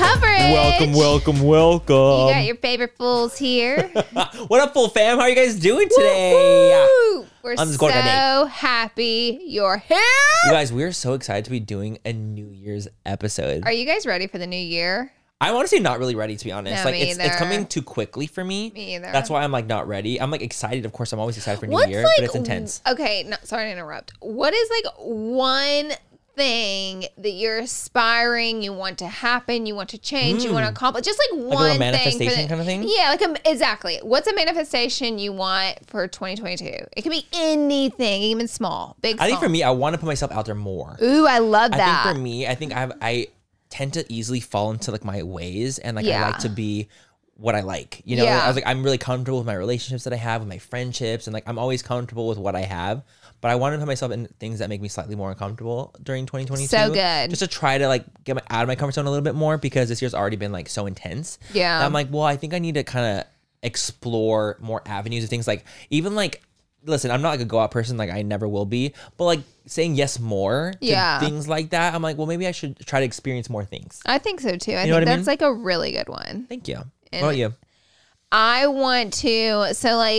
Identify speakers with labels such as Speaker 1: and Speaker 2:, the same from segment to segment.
Speaker 1: coverage.
Speaker 2: Welcome.
Speaker 1: You got your favorite fools here.
Speaker 2: What up, full fam? How are you guys doing today?
Speaker 1: Woo-hoo. We're so happy you're here.
Speaker 2: You guys, we're so excited to be doing a New Year's episode.
Speaker 1: Are you guys ready for the new year?
Speaker 2: I'm honestly not really ready, to be honest.
Speaker 1: No,
Speaker 2: it's coming too quickly for me.
Speaker 1: Me either.
Speaker 2: That's why I'm not ready. I'm excited. Of course, I'm always excited for New Year, but it's intense.
Speaker 1: Okay, no, sorry to interrupt. What is one thing that you're aspiring, you want to happen, you want to change, you want to accomplish? Just one
Speaker 2: a manifestation kind of thing?
Speaker 1: Yeah, exactly. What's a manifestation you want for 2022? It can be anything, even small, big, small.
Speaker 2: I think for me, I want to put myself out there more.
Speaker 1: Ooh, I love that.
Speaker 2: I think for me, I tend to easily fall into my ways, and I like to be what I like. You know, I was I'm really comfortable with my relationships that I have, with my friendships, and I'm always comfortable with what I have. But I want to put myself in things that make me slightly more uncomfortable during 2022.
Speaker 1: So good.
Speaker 2: Just to try to get out of my comfort zone a little bit more, because this year's already been so intense.
Speaker 1: Yeah.
Speaker 2: And I'm I think I need to kind of explore more avenues of things. Listen, I'm not a go out person, I never will be, but saying yes more to things like that, I'm well, maybe I should try to experience more things.
Speaker 1: I think so too. I think that's a really good one.
Speaker 2: Thank you. What about you?
Speaker 1: I want to,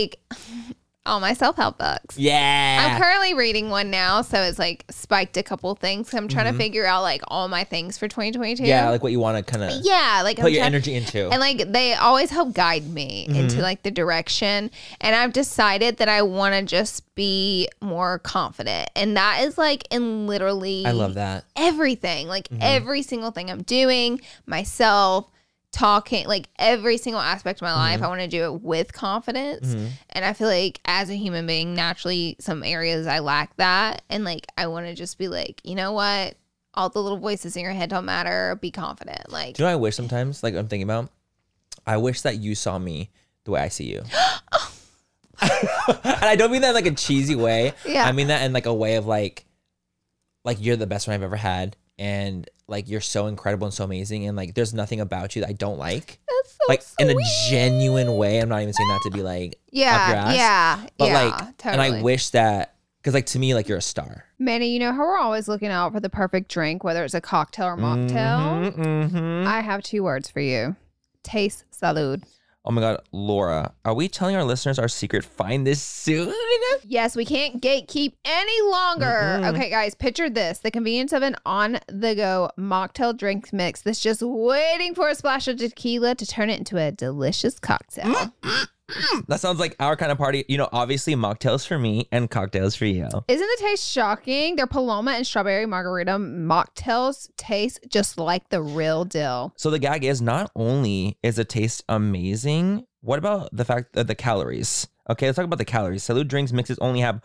Speaker 1: all my self-help books.
Speaker 2: Yeah.
Speaker 1: I'm currently reading one now, so it's spiked a couple things. I'm trying to figure out all my things for 2022.
Speaker 2: Yeah, what you want to kind of put your energy into.
Speaker 1: And they always help guide me into the direction. And I've decided that I want to just be more confident. And that is in literally
Speaker 2: I love that.
Speaker 1: Everything. Every single thing I'm doing, myself, talking, every single aspect of my life, I want to do it with confidence. And I feel as a human being, naturally, some areas I lack that. And I want to just be you know what? All the little voices in your head don't matter. Be confident. Do
Speaker 2: you know what I wish sometimes? I'm thinking about? I wish that you saw me the way I see you. And I don't mean that in a cheesy way.
Speaker 1: Yeah.
Speaker 2: I mean that in a way of you're the best one I've ever had. And you're so incredible and so amazing, and there's nothing about you that I don't like.
Speaker 1: That's so
Speaker 2: in
Speaker 1: sweet.
Speaker 2: A genuine way. I'm not even saying that to be up your ass. But
Speaker 1: totally.
Speaker 2: And I wish that, because to me, you're a star.
Speaker 1: Manny, you know how we're always looking out for the perfect drink, whether it's a cocktail or mocktail? I have 2 words for you. Taste salud.
Speaker 2: Oh my God, Laura, are we telling our listeners our secret find this soon?
Speaker 1: Yes, we can't gatekeep any longer. Okay, guys, picture this. The convenience of an on-the-go mocktail drink mix that's just waiting for a splash of tequila to turn it into a delicious cocktail.
Speaker 2: That sounds like our kind of party. Obviously mocktails for me and cocktails for you.
Speaker 1: Isn't the taste shocking? Their Paloma and Strawberry Margarita mocktails taste just like the real deal.
Speaker 2: So the gag is, not only is the taste amazing, what about the fact that the calories? Okay, let's talk about the calories. Salud drinks mixes only have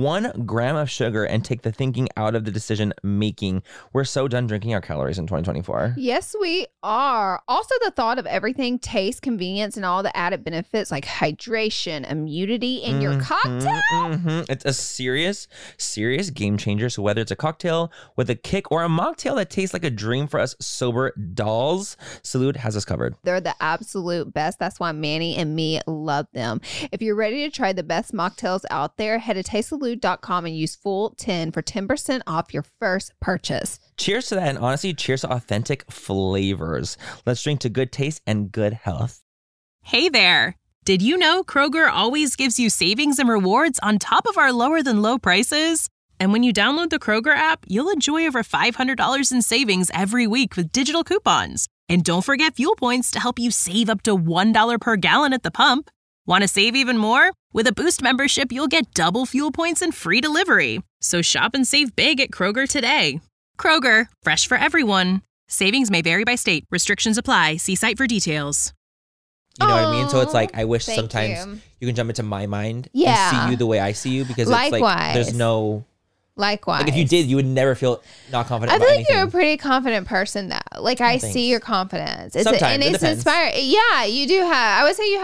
Speaker 2: 1 gram of sugar and take the thinking out of the decision making. We're so done drinking our calories in 2024.
Speaker 1: Yes, we are. Also, the thought of everything, taste, convenience, and all the added benefits like hydration, immunity in your cocktail.
Speaker 2: It's a serious game changer. So whether it's a cocktail with a kick or a mocktail that tastes like a dream for us sober dolls, Salud has us covered.
Speaker 1: They're the absolute best. That's why Manny and me love them. If you're ready to try the best mocktails out there, head to tastesalud.com and use full10 for 10% off your first purchase.
Speaker 2: Cheers to that, and honestly, cheers to authentic flavors. Let's drink to good taste and good health.
Speaker 3: Hey there. Did you know Kroger always gives you savings and rewards on top of our lower than low prices? And when you download the Kroger app, you'll enjoy over $500 in savings every week with digital coupons. And don't forget fuel points to help you save up to $1 per gallon at the pump. Want to save even more? With a Boost membership, you'll get double fuel points and free delivery. So shop and save big at Kroger today. Kroger, fresh for everyone. Savings may vary by state. Restrictions apply. See site for details.
Speaker 2: You know what I mean? So it's I wish
Speaker 1: thank
Speaker 2: sometimes you can jump into my mind and
Speaker 1: Yeah.
Speaker 2: see you the way I see you, because
Speaker 1: Likewise.
Speaker 2: it's there's no...
Speaker 1: Likewise.
Speaker 2: if you did, you would never feel not confident
Speaker 1: I
Speaker 2: about
Speaker 1: feel
Speaker 2: anything.
Speaker 1: you're a pretty confident person, though. I
Speaker 2: thanks.
Speaker 1: see your confidence.
Speaker 2: Sometimes,
Speaker 1: and
Speaker 2: it
Speaker 1: it's
Speaker 2: depends.
Speaker 1: inspiring. Yeah, you do have. I would say you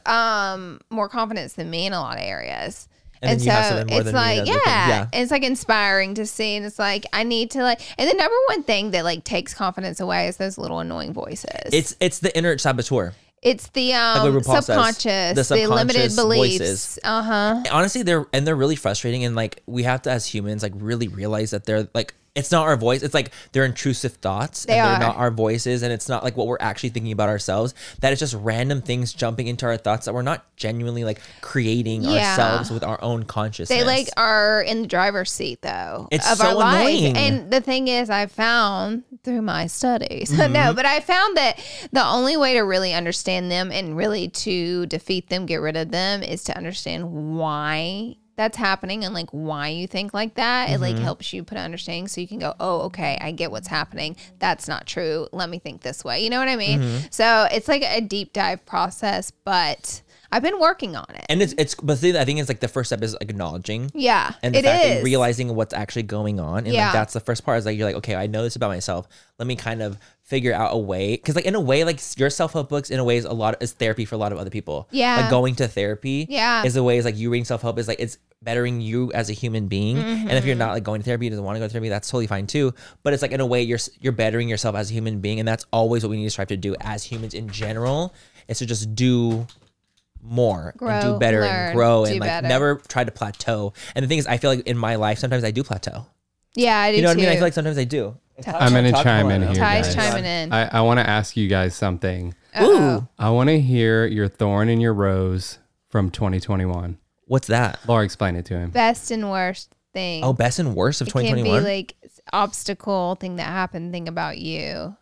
Speaker 1: have more confidence than me in a lot of areas.
Speaker 2: And then you have something more
Speaker 1: it's
Speaker 2: than me in other things. Yeah.
Speaker 1: it's inspiring to see, and it's I need to And the number one thing that takes confidence away is those little annoying voices.
Speaker 2: It's the inner saboteur.
Speaker 1: It's the
Speaker 2: what RuPaul says.
Speaker 1: subconscious, the limited
Speaker 2: subconscious
Speaker 1: beliefs.
Speaker 2: voices.
Speaker 1: Uh-huh.
Speaker 2: Honestly, they're really frustrating, and we have to, as humans, really realize that they're it's not our voice. It's like they're intrusive thoughts
Speaker 1: They're
Speaker 2: not our voices. And it's not like what we're actually thinking about ourselves. That it's just random things jumping into our thoughts that we're not genuinely like creating ourselves with our own consciousness.
Speaker 1: They like are in the driver's seat though
Speaker 2: it's
Speaker 1: of
Speaker 2: so
Speaker 1: our life.
Speaker 2: annoying.
Speaker 1: And the thing is, I found through my studies,
Speaker 2: Mm-hmm.
Speaker 1: no, but I found that the only way to really understand them and really to defeat them, get rid of them, is to understand why that's happening and like why you think like that. It like helps you put an understanding so you can go, oh, okay, I get what's happening. That's not true. Let me think this way. You know what I mean? So it's like a deep dive process, but I've been working on it.
Speaker 2: And but see, I think it's like the first step is acknowledging.
Speaker 1: Yeah,
Speaker 2: And the
Speaker 1: it
Speaker 2: fact
Speaker 1: is.
Speaker 2: that realizing what's actually going on. And like that's the first part is like, you're like, okay, I know this about myself. Let me kind of figure out a way. Cause like in a way, like your self-help books in a way is therapy for a lot of other people.
Speaker 1: Yeah.
Speaker 2: Like going to therapy is a way is like you reading self-help is like, it's bettering you as a human being. And if you're not like going to therapy, doesn't want to go to therapy, that's totally fine too. But it's like in a way you're bettering yourself as a human being. And that's always what we need to strive to do as humans in general, is to just do more and do better and grow and like never try to plateau. And the thing is, I feel like in my life, sometimes I do plateau.
Speaker 1: Yeah, I do.
Speaker 2: You know what I mean?
Speaker 1: too.
Speaker 2: I feel like sometimes I do.
Speaker 4: I'm going to chime in here,
Speaker 1: Ty's
Speaker 4: guys.
Speaker 1: chiming in.
Speaker 4: I want to ask you guys something.
Speaker 1: Uh-oh.
Speaker 4: I want to hear your thorn and your rose from 2021.
Speaker 2: What's that?
Speaker 4: Laura, explain it to him.
Speaker 1: Best and worst thing.
Speaker 2: Oh, best and worst of
Speaker 1: it can
Speaker 2: 2021?
Speaker 1: be like obstacle thing that happened. Think about you.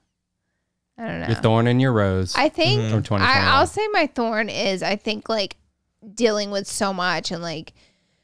Speaker 1: I don't know.
Speaker 4: Your thorn and your rose.
Speaker 1: I think
Speaker 2: Mm-hmm.
Speaker 4: from 2021.
Speaker 1: I'll say my thorn is I think like dealing with so much and like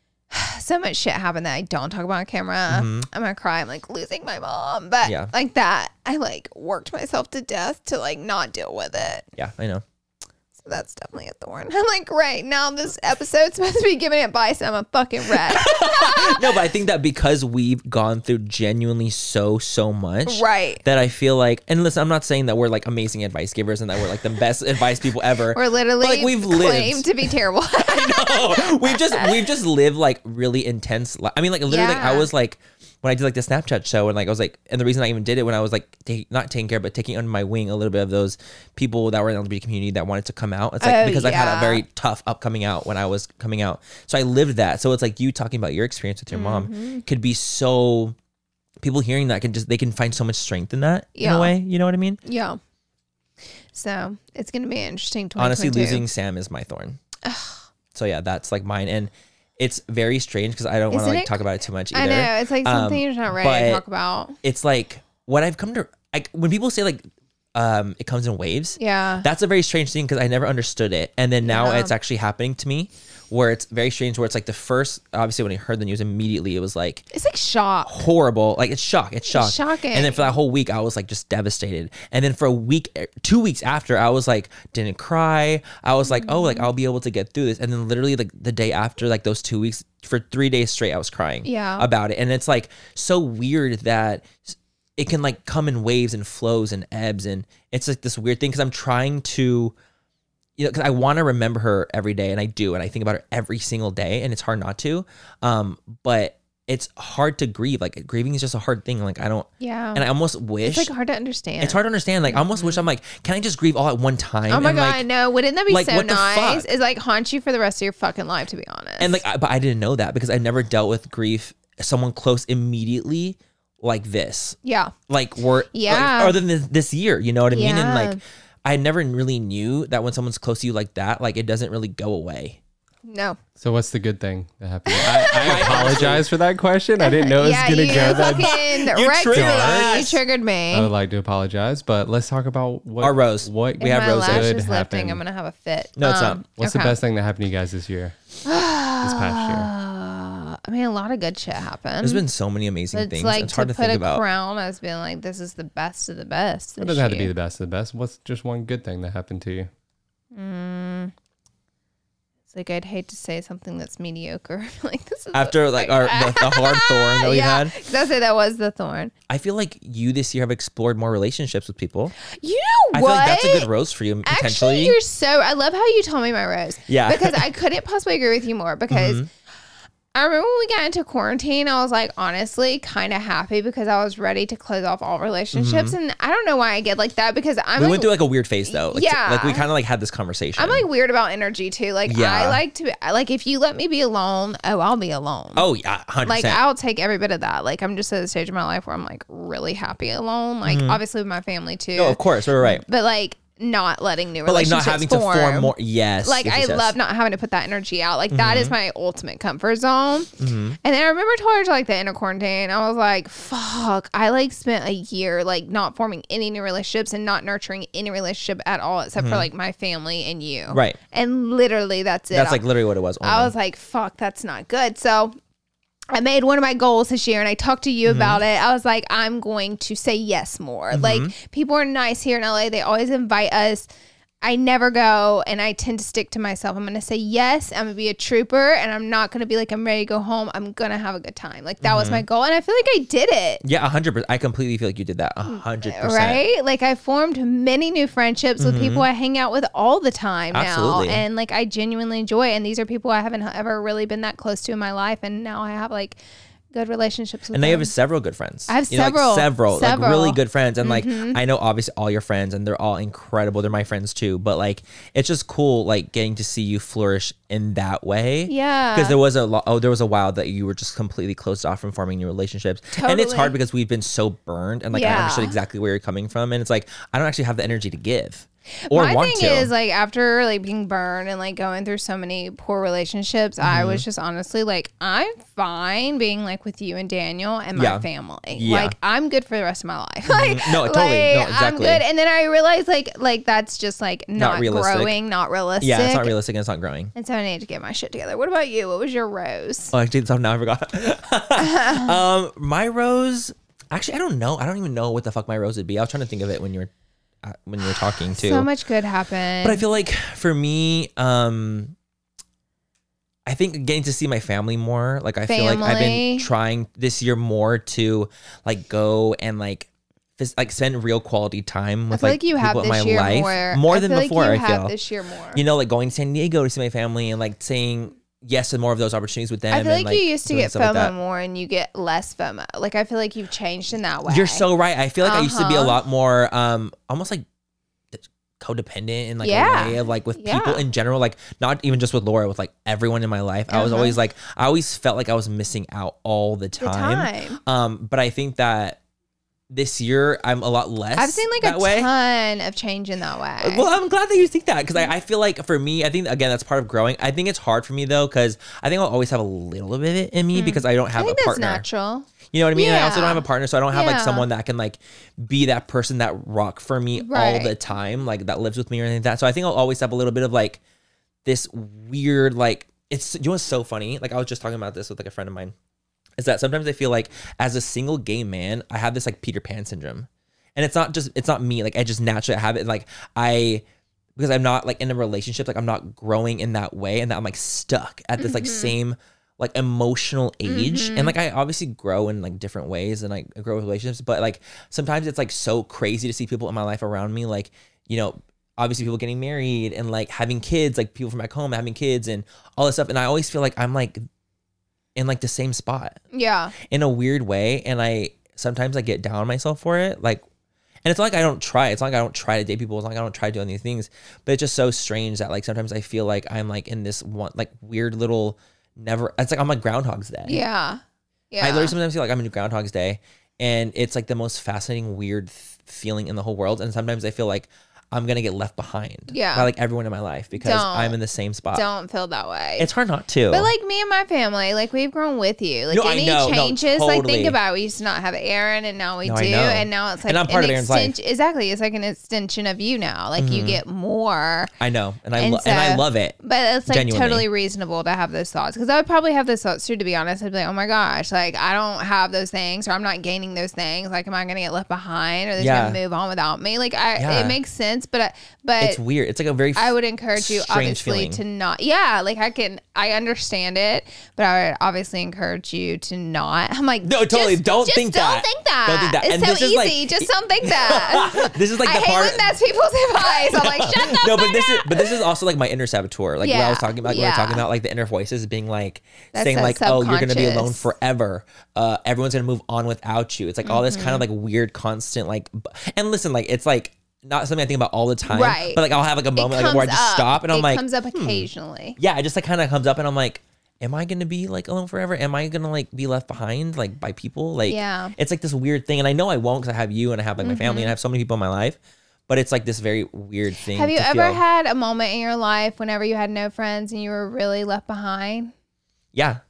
Speaker 1: so much shit happened that I don't talk about on camera. I'm gonna cry. I'm like losing my mom, but
Speaker 2: Yeah.
Speaker 1: like that, I like worked myself to death to like not deal with it.
Speaker 2: Yeah, I know.
Speaker 1: So that's definitely a thorn. I'm like, great, now this episode's supposed to be giving advice and I'm a fucking wreck.
Speaker 2: No, but I think that because we've gone through genuinely so much,
Speaker 1: Right.
Speaker 2: that I feel like, and listen, I'm not saying that we're like amazing advice givers and that we're like the best advice people ever.
Speaker 1: We're literally
Speaker 2: But, like, we've
Speaker 1: claimed
Speaker 2: lived.
Speaker 1: to be terrible.
Speaker 2: I know. We've just lived like really intense. I mean, like literally, like I was like when I did like the Snapchat show, and like I was like, and the reason I even did it when I was like not taking care, but taking under my wing a little bit of those people that were in the LGBT community that wanted to come out. It's like because I've had a very tough upcoming out when I was coming out, so I lived that. So it's like you talking about your experience with your mom could be so. People hearing that they can find so much strength in that in a way. You know what I mean?
Speaker 1: Yeah. So it's gonna be an interesting 2022.
Speaker 2: Honestly, losing Sam is my thorn. So yeah, that's like mine, and it's very strange because I don't want to like talk about it too much either.
Speaker 1: I know it's like something you're not ready to talk about.
Speaker 2: It's like what I've come to when people say like it comes in waves.
Speaker 1: Yeah.
Speaker 2: That's a very strange thing because I never understood it, and then now it's actually happening to me. Where it's very strange, where it's like the first, obviously when I heard the news immediately, it was like,
Speaker 1: It's like shock.
Speaker 2: horrible. Like it's shocking.
Speaker 1: Shocking.
Speaker 2: And then for that whole week, I was like just devastated. And then for a week, 2 weeks after, I was like, didn't cry. I was like, oh, like I'll be able to get through this. And then literally like the day after, like those 2 weeks, for 3 days straight, I was crying about it. And it's like so weird that it can like come in waves and flows and ebbs. And it's like this weird thing because I'm trying to, you know, because I want to remember her every day, and I do, and I think about her every single day, and it's hard not to. But it's hard to grieve. Like grieving is just a hard thing. Like I don't.
Speaker 1: Yeah.
Speaker 2: And I almost wish
Speaker 1: It's like hard to understand.
Speaker 2: It's hard to understand. Like I almost wish I'm like, can I just grieve all at one time?
Speaker 1: Oh my
Speaker 2: and,
Speaker 1: god,
Speaker 2: like,
Speaker 1: no! Wouldn't that be
Speaker 2: like,
Speaker 1: so
Speaker 2: what the
Speaker 1: nice?
Speaker 2: fuck?
Speaker 1: It's like haunt you for the rest of your fucking life, to be honest.
Speaker 2: And like, but I didn't know that because I never dealt with grief, someone close immediately like this.
Speaker 1: yeah,
Speaker 2: Like we're
Speaker 1: Yeah.
Speaker 2: other than this year, you know what I mean? And
Speaker 1: Yeah.
Speaker 2: like, I never really knew that when someone's close to you like that, like it doesn't really go away.
Speaker 1: no.
Speaker 4: So what's the good thing that happened? I apologize for that question. I didn't know it was going to
Speaker 1: you
Speaker 4: go that
Speaker 1: fucking wrecked
Speaker 2: triggered
Speaker 1: me.
Speaker 2: us.
Speaker 1: You triggered me.
Speaker 4: I would like to apologize, but let's talk about what
Speaker 2: Our rose.
Speaker 4: What
Speaker 1: if
Speaker 2: we have
Speaker 1: my
Speaker 2: roses.
Speaker 1: lash
Speaker 4: good
Speaker 1: is lifting,
Speaker 4: happened.
Speaker 1: I'm gonna have a fit.
Speaker 2: No, it's not.
Speaker 4: What's the
Speaker 1: okay.
Speaker 4: best thing that happened to you guys this year? This past year.
Speaker 1: I mean, a lot of good shit happened.
Speaker 2: There's been so many amazing
Speaker 1: It's
Speaker 2: things.
Speaker 1: like
Speaker 2: It's hard to
Speaker 1: put
Speaker 2: think
Speaker 1: a
Speaker 2: about.
Speaker 1: crown as being like, this is the best of the best.
Speaker 4: It doesn't have to be the best of the best. What's just one good thing that happened to you?
Speaker 1: It's like I'd hate to say something that's mediocre. Like this is
Speaker 2: After like the hard thorn that we had,
Speaker 1: That's it. That was the thorn.
Speaker 2: I feel like you this year have explored more relationships with people.
Speaker 1: You know
Speaker 2: I
Speaker 1: what?
Speaker 2: feel like that's a good rose for you potentially.
Speaker 1: Actually, I love how you told me my rose.
Speaker 2: Yeah.
Speaker 1: Because I couldn't possibly agree with you more because I remember when we got into quarantine, I was like, honestly, kind of happy because I was ready to close off all relationships. And I don't know why I get like that because we
Speaker 2: went through like a weird phase though. Like,
Speaker 1: yeah.
Speaker 2: Like we kind of like had this conversation.
Speaker 1: I'm like weird about energy too. Like I like to, like if you let me be alone, I'll be alone.
Speaker 2: Oh yeah, 100%.
Speaker 1: Like I'll take every bit of that. Like I'm just at a stage of my life where I'm like really happy alone. Like obviously with my family too.
Speaker 2: No, of course, we're right.
Speaker 1: But like not letting new
Speaker 2: relationships
Speaker 1: not having
Speaker 2: to form more. Yes.
Speaker 1: Like
Speaker 2: yes,
Speaker 1: I love not having to put that energy out. Like that is my ultimate comfort zone. And then I remember towards like the end of quarantine, I was like, fuck, I like spent a year like not forming any new relationships and not nurturing any relationship at all except for like my family and you.
Speaker 2: Right.
Speaker 1: And literally that's it.
Speaker 2: That's like literally what it was.
Speaker 1: I was like, fuck, that's not good. So I made one of my goals this year and I talked to you about it. I was like, I'm going to say yes more. Like people are nice here in LA. They always invite us. I never go and I tend to stick to myself. I'm going to say yes. I'm going to be a trooper and I'm not going to be like, I'm ready to go home. I'm going to have a good time. Like that was my goal. And I feel like I did it.
Speaker 2: Yeah, 100%. I completely feel like you did that 100%.
Speaker 1: Right? Like I formed many new friendships with people I hang out with all the time now. And like I genuinely enjoy it. And these are people I haven't ever really been that close to in my life. And now I have like good relationships with them.
Speaker 2: And I have several good friends.
Speaker 1: I have several.
Speaker 2: Like really good friends. And like, I know obviously all your friends and they're all incredible. They're my friends too. But like, it's just cool, like getting to see you flourish in that way.
Speaker 1: Yeah.
Speaker 2: Because there was a while that you were just completely closed off from forming new relationships. Totally. And it's hard because we've been so burned and like, I understood exactly where you're coming from. And it's like, I don't actually have the energy to give. Or
Speaker 1: my
Speaker 2: want
Speaker 1: thing
Speaker 2: to.
Speaker 1: is like after like being burned and like going through so many poor relationships, I was just honestly like, I'm fine being like with you and Daniel and my family. Yeah. Like I'm good for the rest of my life. Like
Speaker 2: no, totally. No, exactly.
Speaker 1: I'm good. And then I realized like that's just like not growing, not realistic.
Speaker 2: Yeah, it's not realistic and it's not growing.
Speaker 1: And so I need to get my shit together. What about you? What was your rose?
Speaker 2: Oh, actually, now I forgot. My rose. Actually, I don't know. I don't even know what the fuck my rose would be. I was trying to think of it when you were talking too.
Speaker 1: So much good happened.
Speaker 2: But I feel like for me, I think getting to see my family more, like I feel like I've been trying this year more to like go and like spend real quality time with like people in my life more than before. I feel
Speaker 1: this year more.
Speaker 2: You know, like going to San Diego to see my family and like saying yes to more of those opportunities with them.
Speaker 1: I feel like you used to get FOMO
Speaker 2: like
Speaker 1: more and you get less FOMO. Like I feel like you've changed in that way.
Speaker 2: You're so right. I feel like I used to be a lot more almost like codependent in like a way of like with people in general, like not even just with Laura, with like everyone in my life. I was always like, I always felt like I was missing out all the time. But I think that this year I'm a lot less.
Speaker 1: I've seen like a ton of change in that way.
Speaker 2: Well, I'm glad that you think that because I feel like for me, I think again that's part of growing. I think it's hard for me though because I think I'll always have a little bit of it in me because I don't have a partner. That's
Speaker 1: natural.
Speaker 2: You know what I mean? Yeah. And I also don't have a partner, so I don't have like someone that can like be that person, that rock for me all the time, like that lives with me or anything like that. So I think I'll always have a little bit of like this weird like it's. You know what's so funny? Like I was just talking about this with like a friend of mine. Is that sometimes I feel like as a single gay man, I have this like Peter Pan syndrome. And it's not me. Like I just naturally have it. And like because I'm not like in a relationship, like I'm not growing in that way. And that I'm like stuck at this like same like emotional age. And like I obviously grow in like different ways and like grow with relationships. But like sometimes it's like so crazy to see people in my life around me. Like, you know, obviously people getting married and like having kids, like people from back home having kids and all this stuff. And I always feel like I'm like in like the same spot. Yeah. In a weird way. And sometimes I get down on myself for it. Like, and it's not like I don't try. It's not like I don't try to date people. It's not like I don't try doing these things. But it's just so strange that like sometimes I feel like I'm like in this one like weird little it's like I'm like Groundhog's Day. Yeah. Yeah. I literally sometimes feel like I'm in Groundhog's Day. And it's like the most fascinating, weird feeling in the whole world. And sometimes I feel like I'm going to get left behind by like everyone in my life because I'm in the same spot.
Speaker 1: Don't feel that way.
Speaker 2: It's hard not to.
Speaker 1: But like me and my family, like we've grown with you. Like any changes, totally. Like think about it. We used to not have Aaron and now we do. And now it's like
Speaker 2: and I'm part of Aaron's life.
Speaker 1: Exactly. It's like an extension of you now. Like you get more.
Speaker 2: I know. And I love it.
Speaker 1: But it's like genuinely. Totally reasonable to have those thoughts. Because I would probably have those thoughts too, to be honest. I'd be like, oh my gosh, like I don't have those things or I'm not gaining those things. Like am I going to get left behind or they're going to move on without me? Like it makes sense. moments, but
Speaker 2: it's weird. It's like a very
Speaker 1: I would encourage you obviously
Speaker 2: feeling.
Speaker 1: to not. Yeah, like I understand it, but I would obviously encourage you to not. I'm like,
Speaker 2: no, totally. Don't think that.
Speaker 1: Don't think that.
Speaker 2: Don't think that.
Speaker 1: It's
Speaker 2: And
Speaker 1: so
Speaker 2: this is
Speaker 1: easy.
Speaker 2: like,
Speaker 1: Just don't think that.
Speaker 2: this is like
Speaker 1: I
Speaker 2: the
Speaker 1: hate
Speaker 2: part.
Speaker 1: when that's people's advice. I'm like, shut the
Speaker 2: No,
Speaker 1: fuck
Speaker 2: but this is also like my inner saboteur. Like what I was talking about. Like, we were talking about like the inner voices being like saying
Speaker 1: so
Speaker 2: like, oh, you're gonna be alone
Speaker 1: subconscious.
Speaker 2: forever. Everyone's gonna move on without you. It's like all this kind of like weird, constant like. And listen, like it's like not something I think about all the time.
Speaker 1: Right.
Speaker 2: But like I'll have like a moment like where I just stop and I'm like,
Speaker 1: it comes up occasionally.
Speaker 2: yeah, it just like kind of comes up and I'm like, am I gonna be like alone forever? Am I gonna like be left behind like by people? Like,
Speaker 1: Yeah.
Speaker 2: it's like this weird thing, and I know I won't because I have you and I have like my family and I have so many people in my life. But it's like this very weird thing.
Speaker 1: Have you
Speaker 2: to
Speaker 1: ever
Speaker 2: feel.
Speaker 1: had a moment in your life whenever you had no friends and you were really left behind?
Speaker 2: Yeah.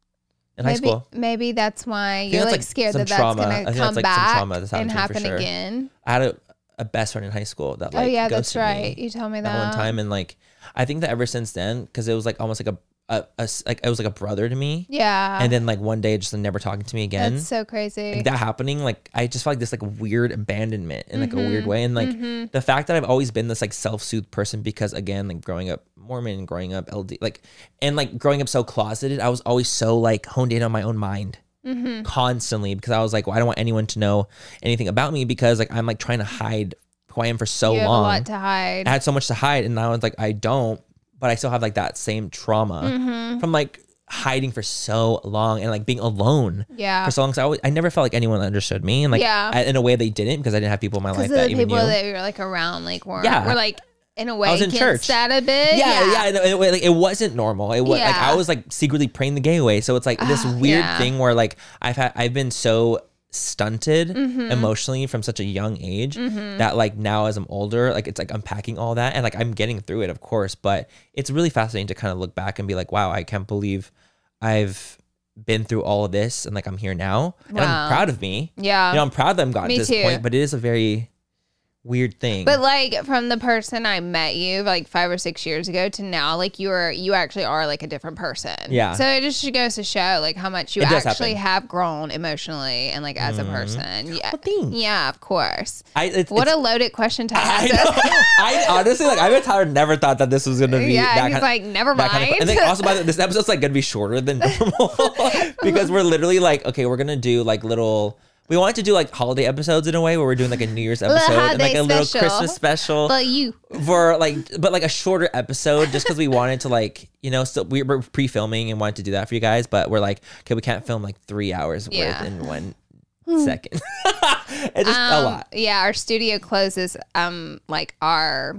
Speaker 2: In high school.
Speaker 1: Maybe that's why
Speaker 2: think
Speaker 1: you're
Speaker 2: that's,
Speaker 1: like
Speaker 2: like,
Speaker 1: scared
Speaker 2: some
Speaker 1: that that's
Speaker 2: trauma. I
Speaker 1: gonna
Speaker 2: think that's,
Speaker 1: come
Speaker 2: like, some
Speaker 1: back
Speaker 2: trauma that's happened
Speaker 1: and
Speaker 2: to me for
Speaker 1: happen
Speaker 2: sure.
Speaker 1: again.
Speaker 2: I had a best friend in high school that like
Speaker 1: Oh yeah, that's
Speaker 2: ghosted
Speaker 1: right.
Speaker 2: me
Speaker 1: You told me
Speaker 2: that
Speaker 1: that
Speaker 2: one time, and like I think that ever since then, because it was like almost like like it was like a brother to me.
Speaker 1: Yeah.
Speaker 2: And then like one day just never talking to me again.
Speaker 1: That's so crazy.
Speaker 2: Like that happening, like I just felt like this like weird abandonment in like a
Speaker 1: Mm-hmm.
Speaker 2: weird way, and like the fact that I've always been this like self-soothed person because again like growing up Mormon and growing up LD like and like growing up so closeted, I was always so like honed in on my own mind constantly because I was like, well, I don't want anyone to know anything about me because like I'm like trying to hide who I am for so
Speaker 1: you have
Speaker 2: long.
Speaker 1: a lot to hide.
Speaker 2: I had so much to hide, and now it's like I don't, but I still have like that same trauma
Speaker 1: Mm-hmm.
Speaker 2: from like hiding for so long and like being alone
Speaker 1: Yeah.
Speaker 2: for so long. So I never felt like anyone understood me, and like
Speaker 1: Yeah.
Speaker 2: in a way they didn't because I didn't have people in my life
Speaker 1: Because
Speaker 2: that
Speaker 1: the
Speaker 2: even
Speaker 1: people
Speaker 2: knew.
Speaker 1: that you were like around like were
Speaker 2: Yeah.
Speaker 1: like in a way
Speaker 2: I was in
Speaker 1: against
Speaker 2: church.
Speaker 1: that a bit.
Speaker 2: yeah, in a way, like it wasn't normal. It was like
Speaker 1: Yeah.
Speaker 2: I was like secretly praying the gay away. So it's like this weird
Speaker 1: yeah.
Speaker 2: thing where like I've been so stunted
Speaker 1: Mm-hmm.
Speaker 2: emotionally from such a young age that like now as I'm older, like it's like unpacking all that and like I'm getting through it, of course, but it's really fascinating to kind of look back and be like, wow, I can't believe I've been through all of this and like I'm here now and
Speaker 1: Wow.
Speaker 2: I'm proud of me.
Speaker 1: Yeah.
Speaker 2: You know, I'm proud that I'm gotten
Speaker 1: Me
Speaker 2: to this
Speaker 1: too.
Speaker 2: point, but it is a very weird thing.
Speaker 1: But like from the person I met you like 5 or 6 years ago to now, like you actually are like a different person.
Speaker 2: Yeah.
Speaker 1: So it just goes to show like how much you
Speaker 2: It does
Speaker 1: actually
Speaker 2: happen.
Speaker 1: have grown emotionally and like as a person. Yeah.
Speaker 2: Well, thanks.
Speaker 1: Yeah, of course.
Speaker 2: It's
Speaker 1: What a loaded question to
Speaker 2: I
Speaker 1: ask.
Speaker 2: know. I honestly like. I Tyler never thought that this was gonna be.
Speaker 1: Yeah,
Speaker 2: that
Speaker 1: he's
Speaker 2: kind
Speaker 1: like, never
Speaker 2: that kind of-
Speaker 1: mind.
Speaker 2: and then also, by the way, this episode's like gonna be shorter than normal because we're literally like, okay, we're gonna do like little. We wanted to do like holiday episodes in a way where we're doing like a New Year's
Speaker 1: Little
Speaker 2: episode and like
Speaker 1: holiday
Speaker 2: a little
Speaker 1: special.
Speaker 2: Christmas special
Speaker 1: But you.
Speaker 2: for like, but like a shorter episode just because we wanted to like, you know, still we were pre-filming and wanted to do that for you guys, but we're like, okay, we can't film like 3 hours
Speaker 1: Yeah.
Speaker 2: worth in 1 second. It's just a lot.
Speaker 1: Yeah, our studio closes like our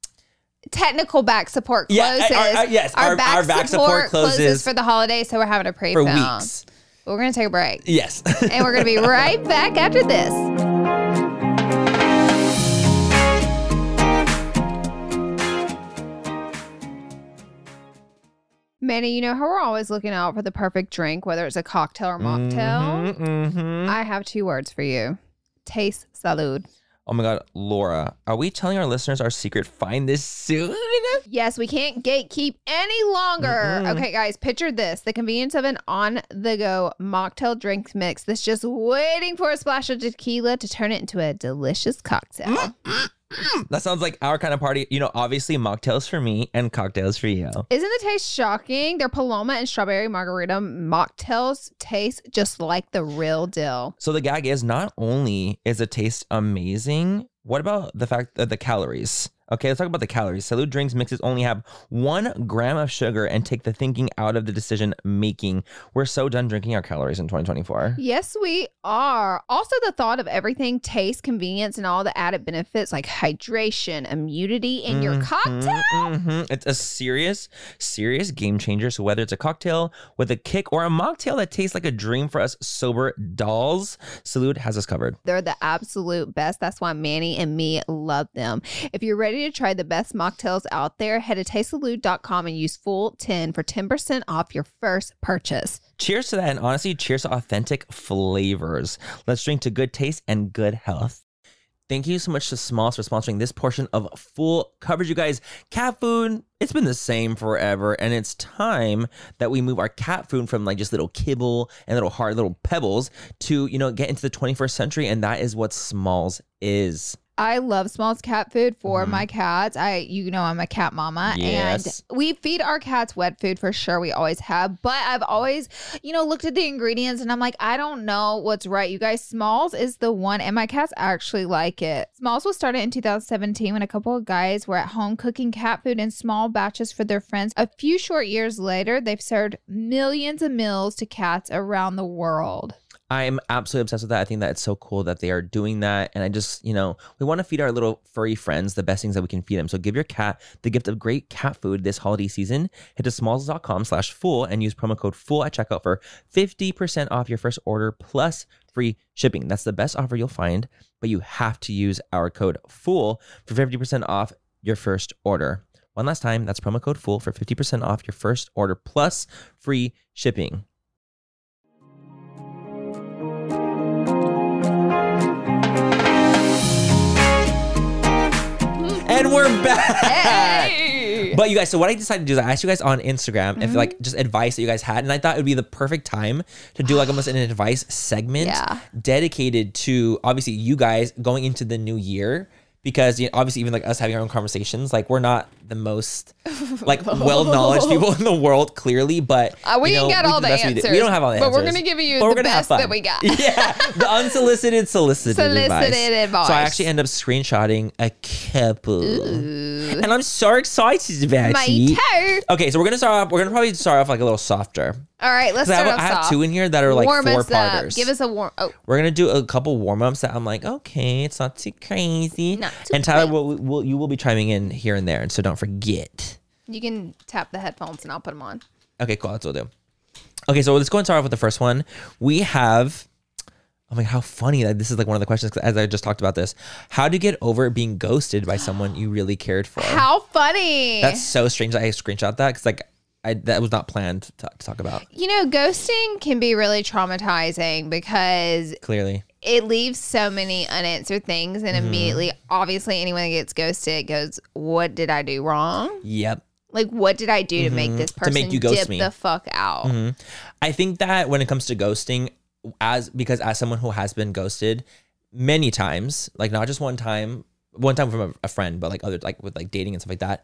Speaker 1: technical back support
Speaker 2: Yeah,
Speaker 1: closes.
Speaker 2: yes, our back support closes
Speaker 1: for the holiday, so we're having a
Speaker 2: For
Speaker 1: pre-film.
Speaker 2: weeks.
Speaker 1: But we're gonna take a break.
Speaker 2: Yes.
Speaker 1: And we're gonna be right back after this. Manny, you know how we're always looking out for the perfect drink, whether it's a cocktail or mocktail?
Speaker 2: Mm-hmm.
Speaker 1: I have 2 words for you. Taste salud.
Speaker 2: Oh my God, Laura, are we telling our listeners our secret? Find this soon.
Speaker 1: Yes, we can't gatekeep any longer. Okay, guys, picture this. The convenience of an on-the-go mocktail drink mix that's just waiting for a splash of tequila to turn it into a delicious cocktail.
Speaker 2: That sounds like our kind of party. You know, obviously mocktails for me and cocktails for you.
Speaker 1: Isn't the taste shocking? Their Paloma and Strawberry Margarita mocktails taste just like the real deal.
Speaker 2: So the gag is not only is the taste amazing, what about the fact that the calories? Okay, let's talk about the calories. Salud drinks mixes only have 1 gram of sugar and take the thinking out of the decision making. We're so done drinking our calories in 2024.
Speaker 1: Yes, we are. Also, the thought of everything, taste, convenience, and all the added benefits like hydration, immunity in your cocktail.
Speaker 2: It's a serious game changer. So whether it's a cocktail with a kick or a mocktail that tastes like a dream for us sober dolls, Salud has us covered.
Speaker 1: They're the absolute best. That's why Manny and me love them. If you're ready to try the best mocktails out there, head to tastesalud.com and use full10 for 10% off your first purchase.
Speaker 2: Cheers to that, and honestly, cheers to authentic flavors. Let's drink to good taste and good health. Thank you so much to Smalls for sponsoring this portion of Full Coverage, you guys. Cat food, it's been the same forever, and it's time that we move our cat food from like just little kibble and little hard little pebbles to, you know, get into the 21st century, and that is what Smalls is.
Speaker 1: I love Smalls cat food for my cats. I'm a cat mama.
Speaker 2: Yes.
Speaker 1: And we feed our cats wet food for sure. We always have. But I've always, looked at the ingredients and I'm like, I don't know what's right. You guys, Smalls is the one. And my cats actually like it. Smalls was started in 2017 when a couple of guys were at home cooking cat food in small batches for their friends. A few short years later, they've served millions of meals to cats around the world.
Speaker 2: I'm absolutely obsessed with that. I think that it's so cool that they are doing that. And I just, we want to feed our little furry friends the best things that we can feed them. So give your cat the gift of great cat food this holiday season. Head to smalls.com/fool and use promo code FOOL at checkout for 50% off your first order plus free shipping. That's the best offer you'll find, but you have to use our code FOOL for 50% off your first order. One last time, that's promo code FOOL for 50% off your first order plus free shipping. And we're back. Hey. But you guys, so what I decided to do is I asked you guys on Instagram if just advice that you guys had, and I thought it would be the perfect time to do almost an advice segment dedicated to obviously you guys going into the new year. Because obviously even us having our own conversations, we're not the most well-knowledged people in the world, clearly, but
Speaker 1: we can get all the answers.
Speaker 2: We don't have all the answers.
Speaker 1: But we're going to give you the best that we got.
Speaker 2: Yeah, the unsolicited, solicited advice. So I actually end up screenshotting a couple. Ooh. And I'm so excited about it. Okay, so we're going to probably start off a little softer.
Speaker 1: All right, let's start off soft.
Speaker 2: I have two in here that are
Speaker 1: warm
Speaker 2: 4-parters.
Speaker 1: Give us a warm. Oh.
Speaker 2: We're gonna do a couple warm-ups that I'm like, okay, it's not too crazy.
Speaker 1: Not too
Speaker 2: and Tyler, you will be chiming in here and there, and so don't forget.
Speaker 1: You can tap the headphones and I'll put them on.
Speaker 2: Okay, cool. That's what we'll do. Okay, so let's go and start off with the first one. We have. Oh my God, how funny that this is one of the questions, as I just talked about this. How to get over being ghosted by someone you really cared for?
Speaker 1: How funny.
Speaker 2: That's so strange that I screenshot that because that was not planned to talk about.
Speaker 1: Ghosting can be really traumatizing because
Speaker 2: clearly
Speaker 1: it leaves so many unanswered things, and immediately, obviously, anyone that gets ghosted goes, "What did I do wrong?"
Speaker 2: Yep.
Speaker 1: What did I do to make this person
Speaker 2: you ghost me?
Speaker 1: The fuck out?
Speaker 2: I think that when it comes to ghosting, as someone who has been ghosted many times, not just one time from a friend, but other with dating and stuff like that.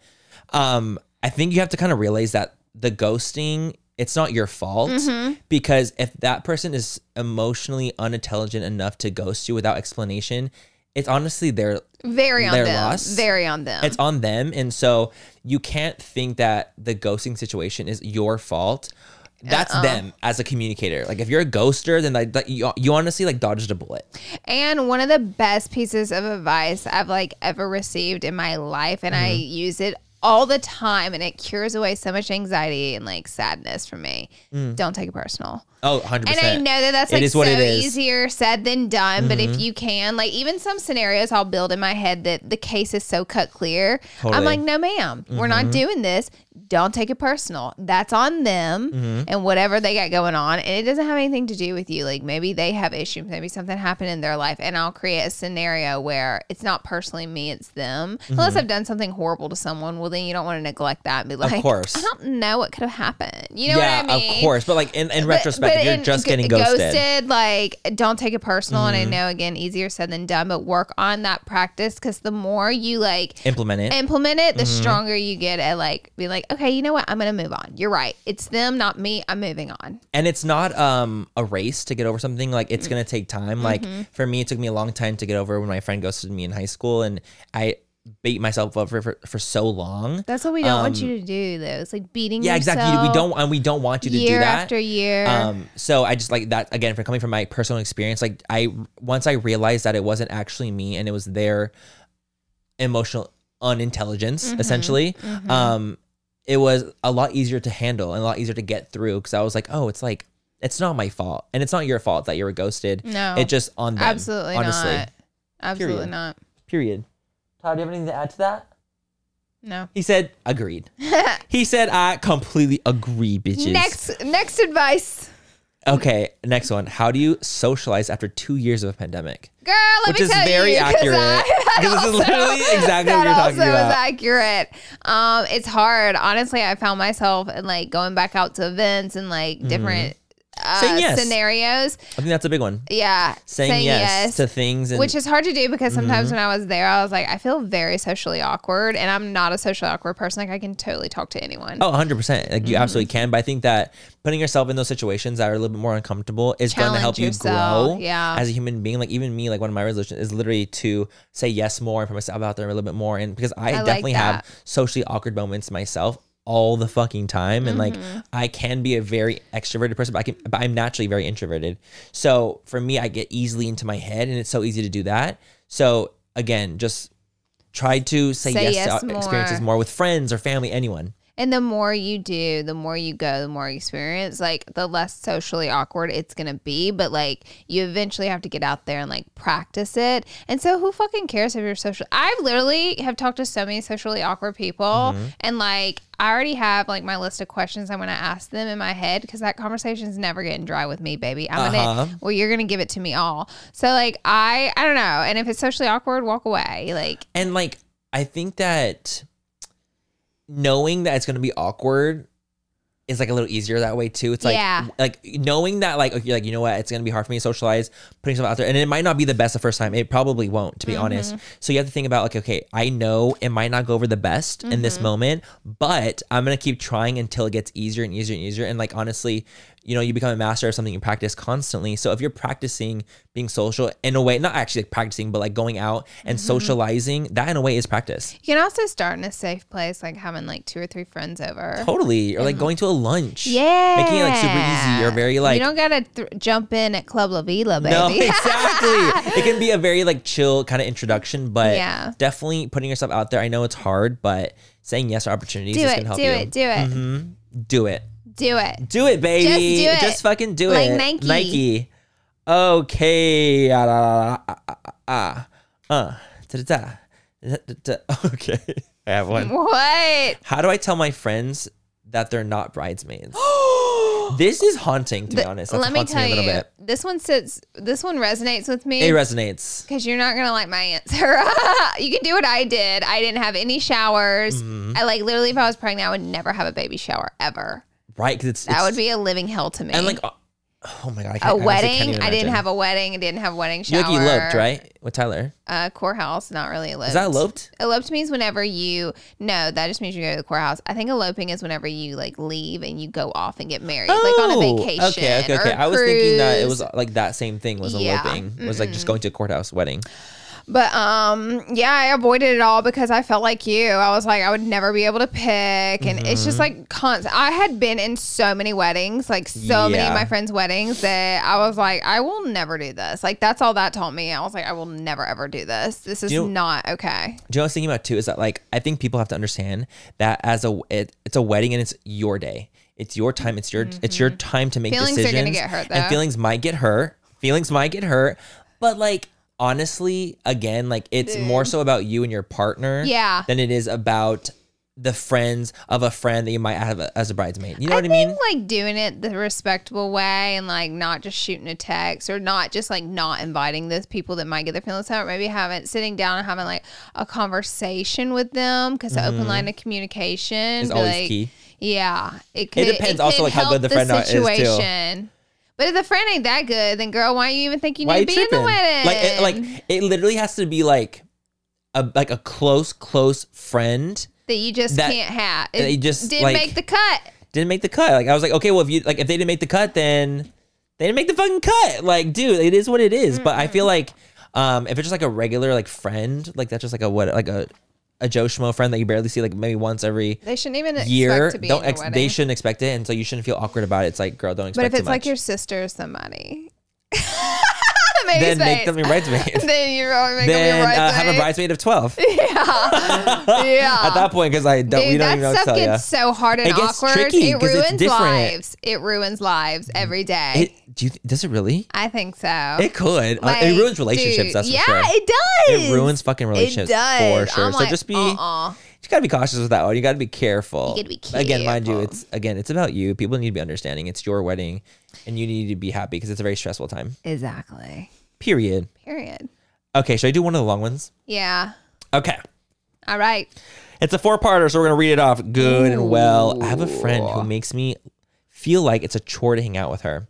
Speaker 2: I think you have to kind of realize that the ghosting, it's not your fault, because if that person is emotionally unintelligent enough to ghost you without explanation, it's honestly their loss.
Speaker 1: Very on them.
Speaker 2: It's on them. And so you can't think that the ghosting situation is your fault. That's them as a communicator. If you're a ghoster, then you honestly dodged a bullet.
Speaker 1: And one of the best pieces of advice I've ever received in my life, and I use it all the time, and it cures away so much anxiety and sadness for me. Don't take it personal.
Speaker 2: Oh, 100%.
Speaker 1: And I know that that's so easier said than done, but if you can, even some scenarios I'll build in my head that the case is so cut clear. Totally. I'm like, no ma'am, we're not doing this. Don't take it personal. That's on them and whatever they got going on. And it doesn't have anything to do with you. Maybe they have issues. Maybe something happened in their life, and I'll create a scenario where it's not personally me, it's them. Unless I've done something horrible to someone, well, then you don't want to neglect that and be like,
Speaker 2: of course.
Speaker 1: I don't know what could have happened. You know what I mean?
Speaker 2: Yeah, of course. But in retrospect, if you're just getting ghosted,
Speaker 1: don't take it personal. And I know, again, easier said than done, but work on that practice, because the more you
Speaker 2: implement it,
Speaker 1: the stronger you get at be like, okay, you know what? I'm going to move on. You're right. It's them, not me. I'm moving on.
Speaker 2: And it's not a race to get over something. It's going to take time. For me, it took me a long time to get over when my friend ghosted me in high school, and I beat myself up for so long.
Speaker 1: That's what we don't want you to do, though. It's beating yourself.
Speaker 2: Yeah, exactly. We don't want you to do that.
Speaker 1: Year after year.
Speaker 2: So I just that, again, for coming from my personal experience, once I realized that it wasn't actually me and it was their emotional unintelligence, essentially, it was a lot easier to handle and a lot easier to get through, because I was it's not my fault, and it's not your fault that you were ghosted.
Speaker 1: No,
Speaker 2: it's just on them.
Speaker 1: Absolutely honestly. Not. Absolutely
Speaker 2: Period.
Speaker 1: not.
Speaker 2: Period. Todd, do you have anything to add to that?
Speaker 1: No.
Speaker 2: He said, agreed. He said, I completely agree, bitches.
Speaker 1: Next advice.
Speaker 2: Okay, next one. How do you socialize after 2 years of a pandemic?
Speaker 1: Girl, let me tell you.
Speaker 2: Which is very accurate. Because this is literally exactly what you're talking about.
Speaker 1: That also is accurate. It's hard. Honestly, I found myself going back out to events and different scenarios.
Speaker 2: I think that's a big one.
Speaker 1: Yeah.
Speaker 2: Saying yes to things.
Speaker 1: Which is hard to do because sometimes when I was there, I was like, I feel very socially awkward, and I'm not a socially awkward person. Like, I can totally talk to anyone.
Speaker 2: Oh, 100%. Like, you absolutely can. But I think that putting yourself in those situations that are a little bit more uncomfortable is going to help you grow as a human being. Like, even me, like, one of my resolutions is literally to say yes more and put myself out there a little bit more. And because I definitely have socially awkward moments myself all the fucking time. And like, I can be a very extroverted person, but I'm naturally very introverted. So for me, I get easily into my head, and it's so easy to do that. So again, just try to say yes to experiences more with friends or family, anyone.
Speaker 1: And the more you do, the more you go, the more you experience, like the less socially awkward it's going to be. But like, you eventually have to get out there and like practice it. And so who fucking cares if you're social? I literally have talked to so many socially awkward people, and like, I already have like my list of questions I'm going to ask them in my head, because that conversation's never getting dry with me, baby. You're going to give it to me all. So like, I don't know. And if it's socially awkward, walk away. Like,
Speaker 2: and like, I think that knowing that it's going to be awkward is like a little easier that way too. It's like knowing that like, okay, like, you know what, it's going to be hard for me to socialize, putting stuff out there, and it might not be the best the first time. It probably won't, to be honest. So you have to think about like, okay, I know it might not go over the best in this moment, but I'm going to keep trying until it gets easier and easier and easier. And like, honestly, you know, you become a master of something you practice constantly. So if you're practicing being social in a way, not actually like practicing, but like going out and socializing, that in a way is practice.
Speaker 1: You can also start in a safe place, like having like 2 or 3 friends over.
Speaker 2: Totally. Or like going to a lunch.
Speaker 1: Yeah.
Speaker 2: Making it like super easy or very like.
Speaker 1: You don't got to jump in at Club La Vila, baby.
Speaker 2: No, exactly. It can be a very like chill kind of introduction, but definitely putting yourself out there. I know it's hard, but saying yes to opportunities is going to help you.
Speaker 1: Do it.
Speaker 2: Do it.
Speaker 1: Do it.
Speaker 2: Do it, baby.
Speaker 1: Just do it.
Speaker 2: Just fucking do
Speaker 1: like
Speaker 2: it.
Speaker 1: Nike.
Speaker 2: Nike. Okay. Okay. I have one.
Speaker 1: What?
Speaker 2: How do I tell my friends that they're not bridesmaids? This is haunting, to be honest. That's
Speaker 1: let me tell
Speaker 2: me a little
Speaker 1: you,
Speaker 2: bit.
Speaker 1: this one resonates with me.
Speaker 2: It resonates.
Speaker 1: Because you're not going to like my answer. You can do what I did. I didn't have any showers. I like, literally, if I was pregnant, I would never have a baby shower ever.
Speaker 2: Right, because
Speaker 1: that would be a living hell to me.
Speaker 2: And like, oh my god,
Speaker 1: a wedding. I didn't have a wedding. I didn't have a wedding shower.
Speaker 2: You eloped, right, with Tyler?
Speaker 1: Courthouse, not really eloped.
Speaker 2: Is that eloped?
Speaker 1: Eloped means whenever that just means you go to the courthouse. I think eloping is whenever you like leave and you go off and get married, like on a vacation.
Speaker 2: Okay. I was thinking that it was like that same thing was eloping. It was like just going to a courthouse wedding.
Speaker 1: But I avoided it all because I felt like you. I was like, I would never be able to pick, and it's just like constant. I had been in so many weddings, like so many of my friends' weddings, that I was like, I will never do this. Like, that's all that taught me. I was like, I will never ever do this. This is not okay.
Speaker 2: Do you know what I was thinking about too? Is that like, I think people have to understand that it's a wedding and it's your day. It's your time. It's your time to make decisions.
Speaker 1: Feelings are gonna get hurt, though.
Speaker 2: And feelings might get hurt. But like, honestly, again, like, it's more so about you and your partner than it is about the friends of a friend that you might have as a bridesmaid. You know what I mean?
Speaker 1: Like, doing it the respectable way, and like not just shooting a text, or not just like not inviting those people that might get their feelings hurt. Maybe sitting down and having like a conversation with them, because the open line of communication
Speaker 2: is always key.
Speaker 1: Yeah,
Speaker 2: it depends also like how good the friend is too.
Speaker 1: But if the friend ain't that good, then girl, why do you even think you need to be in the wedding?
Speaker 2: Like it literally has to be like a close friend
Speaker 1: that you just can't have. It
Speaker 2: just
Speaker 1: didn't make the cut.
Speaker 2: Didn't make the cut. Like, I was like, okay, well, if they didn't make the cut, then they didn't make the fucking cut. Like, dude, it is what it is. But I feel like if it's just like a regular like friend, like that's just like a Joe Schmo friend that you barely see like maybe once every
Speaker 1: they shouldn't even
Speaker 2: year.
Speaker 1: Expect to be in the wedding.
Speaker 2: They shouldn't expect it, and so you shouldn't feel awkward about it. It's like, girl, don't expect too much.
Speaker 1: But if it's like your sister or somebody,
Speaker 2: then make them your bridesmaid.
Speaker 1: Then you really make them your bridesmaid.
Speaker 2: Have a bridesmaid of 12.
Speaker 1: Yeah.
Speaker 2: At that point, because we don't even know what to tell you.
Speaker 1: That stuff gets so hard and awkward.
Speaker 2: Tricky,
Speaker 1: it ruins lives. It ruins lives every day.
Speaker 2: Does it really?
Speaker 1: I think so.
Speaker 2: It could. Like, it ruins relationships. That's for sure.
Speaker 1: Yeah, it does.
Speaker 2: It ruins fucking relationships. It does. For sure. So just be. You gotta be cautious with that one. You gotta be careful.
Speaker 1: You gotta be careful.
Speaker 2: Again, mind you, it's about you. People need to be understanding. It's your wedding, and you need to be happy because it's a very stressful time.
Speaker 1: Exactly.
Speaker 2: Period. Okay, should I do one of the long ones?
Speaker 1: Yeah.
Speaker 2: Okay.
Speaker 1: All right.
Speaker 2: It's a 4-parter, so we're gonna read it off good and well. I have a friend who makes me feel like it's a chore to hang out with her.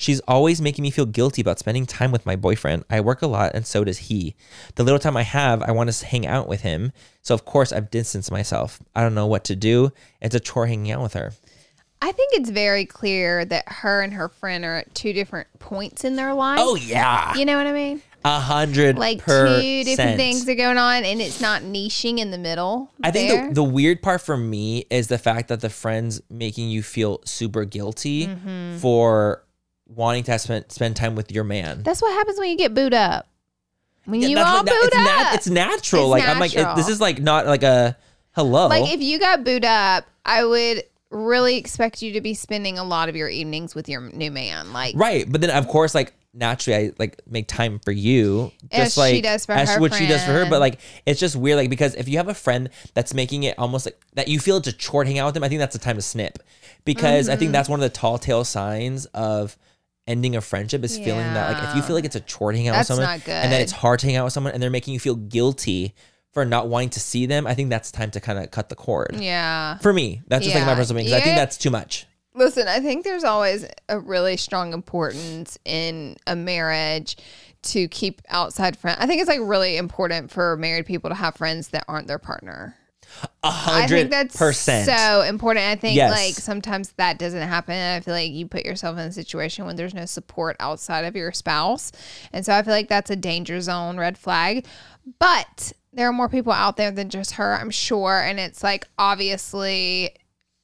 Speaker 2: She's always making me feel guilty about spending time with my boyfriend. I work a lot and so does he. The little time I have, I want to hang out with him. So of course I've distanced myself. I don't know what to do. It's a chore hanging out with her.
Speaker 1: I think it's very clear that her and her friend are at two different points in their life.
Speaker 2: Oh yeah.
Speaker 1: You know what I mean?
Speaker 2: 100%.
Speaker 1: Like two different things are going on and it's not niching in the middle.
Speaker 2: I think the weird part for me is the fact that the friend's making you feel super guilty for wanting to spend time with your man.
Speaker 1: That's what happens when you get booed up. When you
Speaker 2: that's
Speaker 1: all
Speaker 2: like that.
Speaker 1: booed up.
Speaker 2: It's natural.
Speaker 1: It's
Speaker 2: like I'm like, this is like not like a hello.
Speaker 1: Like if you got booed up, I would really expect you to be spending a lot of your evenings with your new man. Like
Speaker 2: right. But then of course, like naturally I like make time for you. Just
Speaker 1: as
Speaker 2: like
Speaker 1: she does for
Speaker 2: as
Speaker 1: her
Speaker 2: what she does for her.
Speaker 1: friend.
Speaker 2: But like it's just weird, like because if you have a friend that's making it almost like that you feel it's a chore to hang out with them, I think that's the time to snip. Because I think that's one of the tall tale signs of ending a friendship is feeling that like if you feel like it's a chore to hang out with someone
Speaker 1: not good.
Speaker 2: and then it's hard to hang out with someone and they're making you feel guilty for not wanting to see them, I think that's time to kind of cut the cord.
Speaker 1: Yeah.
Speaker 2: For me, that's just like my personal opinion because I think
Speaker 1: Yeah.
Speaker 2: that's too much.
Speaker 1: Listen, I think there's always a really strong importance in a marriage to keep outside friends. I think it's like really important for married people to have friends that aren't their partner.
Speaker 2: 100%.
Speaker 1: I think that's so important. I think like sometimes that doesn't happen. I feel like you put yourself in a situation when there's no support outside of your spouse. And so I feel like that's a danger zone, red flag. But there are more people out there than just her, I'm sure. And it's like, obviously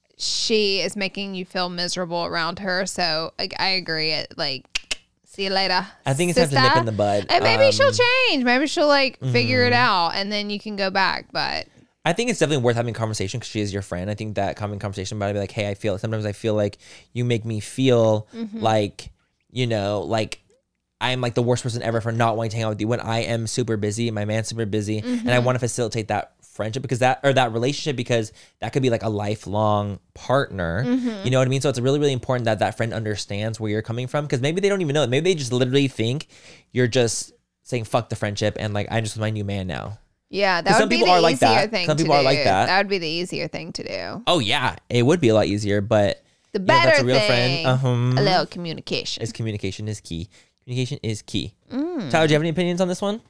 Speaker 1: she is making you feel miserable around her. So like, I agree. See you later.
Speaker 2: I think it's time to nip in the bud.
Speaker 1: And maybe she'll change. Maybe she'll like figure it out and then you can go back. But
Speaker 2: I think it's definitely worth having a conversation because she is your friend. I think that common conversation about it, be like, hey, sometimes I feel like you make me feel like, you know, like I'm like the worst person ever for not wanting to hang out with you when I am super busy, my man's super busy, and I want to facilitate that friendship because that relationship because that could be like a lifelong partner. You know what I mean? So it's really, really important that that friend understands where you're coming from because maybe they don't even know it. Maybe they just literally think you're just saying fuck the friendship and like I'm just with my new man now.
Speaker 1: yeah, that would be the easier thing to do.
Speaker 2: Some people are like that.
Speaker 1: That would be the easier thing to do.
Speaker 2: Oh yeah, it would be a lot easier, but
Speaker 1: The better
Speaker 2: that's a real
Speaker 1: thing,
Speaker 2: friend.
Speaker 1: a little communication.
Speaker 2: Communication is key. Communication is key. Tyler, do you have any opinions on this one?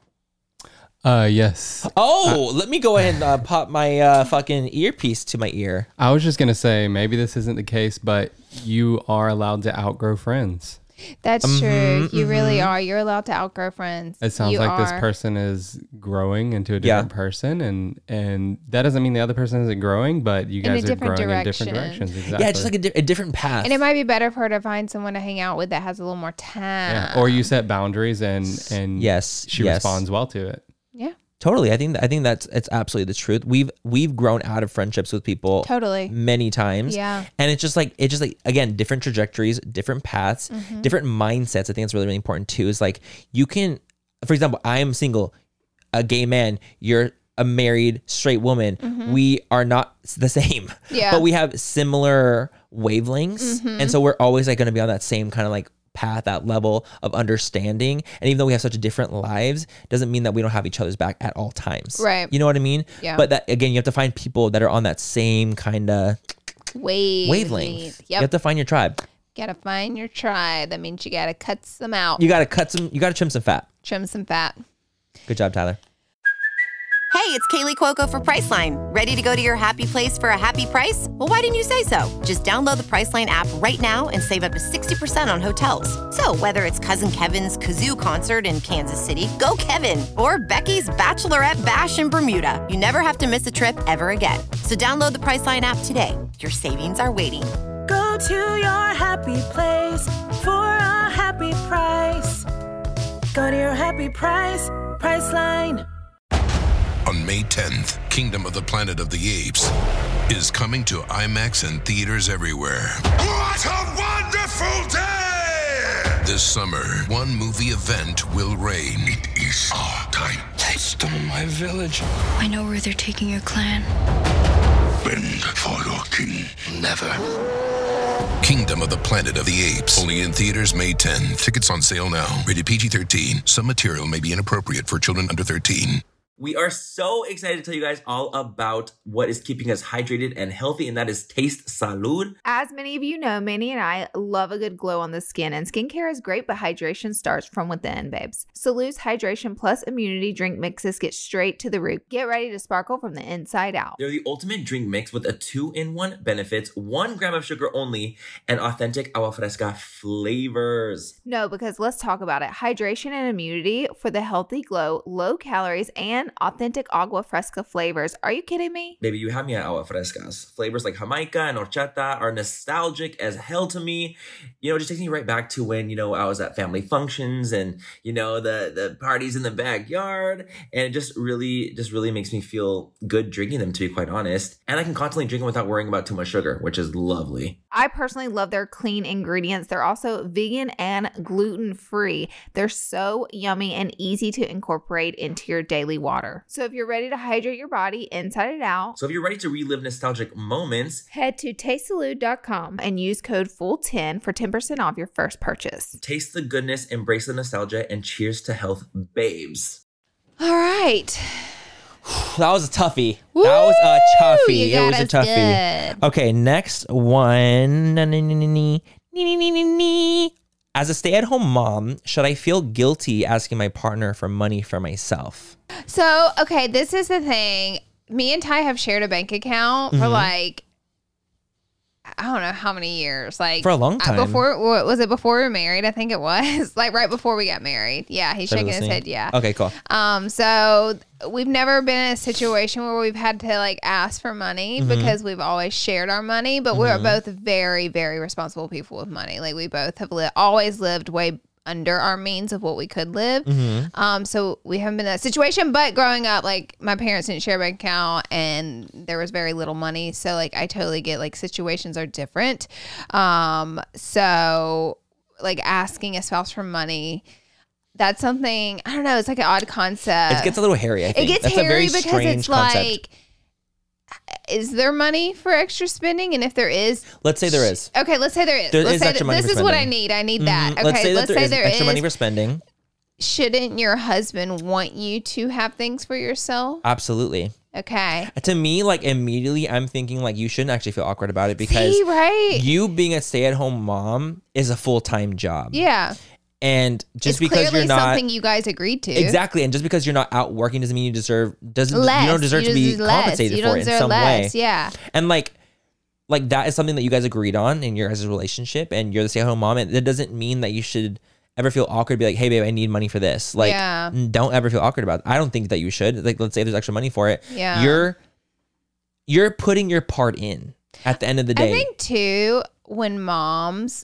Speaker 4: Yes.
Speaker 2: Oh, let me go ahead and pop my fucking earpiece to my ear.
Speaker 4: I was just going to say, maybe this isn't the case, but you are allowed to outgrow friends.
Speaker 1: That's true. You really are. You're allowed to outgrow friends.
Speaker 4: It sounds
Speaker 1: You
Speaker 4: like this
Speaker 1: are.
Speaker 4: person is growing into a different person, and that doesn't mean the other person isn't growing, but you guys are growing in different directions. Exactly.
Speaker 2: Yeah, just like a different path.
Speaker 1: And it might be better for her to find someone to hang out with that has a little more time.
Speaker 4: Yeah. Or you set boundaries, and
Speaker 2: Yes,
Speaker 4: she
Speaker 2: yes.
Speaker 4: responds well to it.
Speaker 1: Yeah,
Speaker 2: Totally. I think it's absolutely the truth. We've grown out of friendships with people
Speaker 1: totally.
Speaker 2: many times.
Speaker 1: Yeah.
Speaker 2: And it's just like again, different trajectories, different paths, different mindsets. I think it's really, really important too. Is like you can, for example, I am single, a gay man, you're a married straight woman. We are not the same.
Speaker 1: Yeah.
Speaker 2: But we have similar wavelengths. And so we're always like gonna be on that same kind of like path, that level of understanding. And even though we have such different lives, doesn't mean that we don't have each other's back at all times.
Speaker 1: Right.
Speaker 2: You know what I mean?
Speaker 1: Yeah.
Speaker 2: But that again, you have to find people that are on that same kind of
Speaker 1: Yep.
Speaker 2: wavelength. You have to find your tribe.
Speaker 1: Gotta find your tribe. That means you gotta cut some out.
Speaker 2: You gotta trim some fat.
Speaker 1: Trim some fat.
Speaker 2: Good job, Tyler.
Speaker 5: Hey, it's Kaylee Cuoco for Priceline. Ready to go to your happy place for a happy price? Well, why didn't you say so? Just download the Priceline app right now and save up to 60% on hotels. So whether it's Cousin Kevin's Kazoo Concert in Kansas City, go Kevin, or Becky's Bachelorette Bash in Bermuda, you never have to miss a trip ever again. So download the Priceline app today. Your savings are waiting.
Speaker 6: Go to your happy place for a happy price. Go to your happy price, Priceline.
Speaker 7: On May 10th, Kingdom of the Planet of the Apes is coming to IMAX and theaters everywhere.
Speaker 8: What a wonderful day!
Speaker 7: This summer, one movie event will reign.
Speaker 8: It is our time.
Speaker 9: They stole my village. I know where they're taking your clan.
Speaker 8: Bend for your king.
Speaker 9: Never.
Speaker 7: Kingdom of the Planet of the Apes. Only in theaters May 10th. Tickets on sale now. Rated PG-13. Some material may be inappropriate for children under 13.
Speaker 2: We are so excited to tell you guys all about what is keeping us hydrated and healthy, and that is Taste Salud.
Speaker 10: As many of you know, Manny and I love a good glow on the skin, and skincare is great, but hydration starts from within, babes. Salud's Hydration Plus Immunity Drink Mixes get straight to the root. Get ready to sparkle from the inside out.
Speaker 2: They're the ultimate drink mix with a 2-in-1 benefits, 1 gram of sugar only, and authentic agua fresca flavors.
Speaker 10: No, because let's talk about it. Hydration and immunity for the healthy glow, low calories, and authentic agua fresca flavors. Are you kidding me?
Speaker 2: Baby, you have me at agua frescas. Flavors like Jamaica and horchata are nostalgic as hell to me. You know, it just takes me right back to when, you know, I was at family functions and, you know, the parties in the backyard. And it just really makes me feel good drinking them, to be quite honest. And I can constantly drink them without worrying about too much sugar, which is lovely.
Speaker 10: I personally love their clean ingredients. They're also vegan and gluten-free. They're so yummy and easy to incorporate into your daily water. So if you're ready to hydrate your body inside and out.
Speaker 2: So if you're ready to relive nostalgic moments,
Speaker 10: head to tastesalud.com and use code FULL10 for 10% off your first purchase.
Speaker 2: Taste the goodness, embrace the nostalgia, and cheers to health, babes.
Speaker 1: All right.
Speaker 2: That was a toughie.
Speaker 1: Woo!
Speaker 2: That was a toughie.
Speaker 1: It
Speaker 2: was a toughie.
Speaker 1: Good.
Speaker 2: Okay, next one. As a stay-at-home mom, should I feel guilty asking my partner for money for myself?
Speaker 1: So, okay, this is the thing. Me and Ty have shared a bank account for like, I don't know how many years. Like
Speaker 2: for a long time.
Speaker 1: Was it before we were married? I think it was. Like right before we got married. Yeah, he's shaking his head. Yeah.
Speaker 2: Okay, cool.
Speaker 1: So we've never been in a situation where we've had to like ask for money because we've always shared our money. But we're both very, very responsible people with money. Like we both have always lived way under our means of what we could live. So we haven't been in that situation, but growing up, like my parents didn't share a bank account and there was very little money. So like, I totally get like situations are different. So like asking a spouse for money, that's something, I don't know. It's like an odd concept.
Speaker 2: It gets a little hairy, I think.
Speaker 1: It gets hairy because it's like, is there money for extra spending? And if there is,
Speaker 2: let's say there is.
Speaker 1: Okay, let's say there is.
Speaker 2: Let's say this
Speaker 1: is what I need. I need that. Okay,
Speaker 2: let's say there is extra money for spending.
Speaker 1: Shouldn't your husband want you to have things for yourself?
Speaker 2: Absolutely.
Speaker 1: Okay.
Speaker 2: To me, like immediately, I'm thinking like you shouldn't actually feel awkward about it because you being a stay-at-home mom is a full-time job.
Speaker 1: Yeah.
Speaker 2: And just
Speaker 1: it's
Speaker 2: because you're not
Speaker 1: something you guys agreed to.
Speaker 2: Exactly. And just because you're not out working doesn't mean you don't deserve to be compensated for it in some way.
Speaker 1: Yeah.
Speaker 2: And like that is something that you guys agreed on in your guys' relationship and you're the stay-at-home mom. And that doesn't mean that you should ever feel awkward to be like, hey babe, I need money for this. Like don't ever feel awkward about it. I don't think that you should. Like let's say there's extra money for it.
Speaker 1: Yeah.
Speaker 2: You're putting your part in at the end of the day.
Speaker 1: I think too, when moms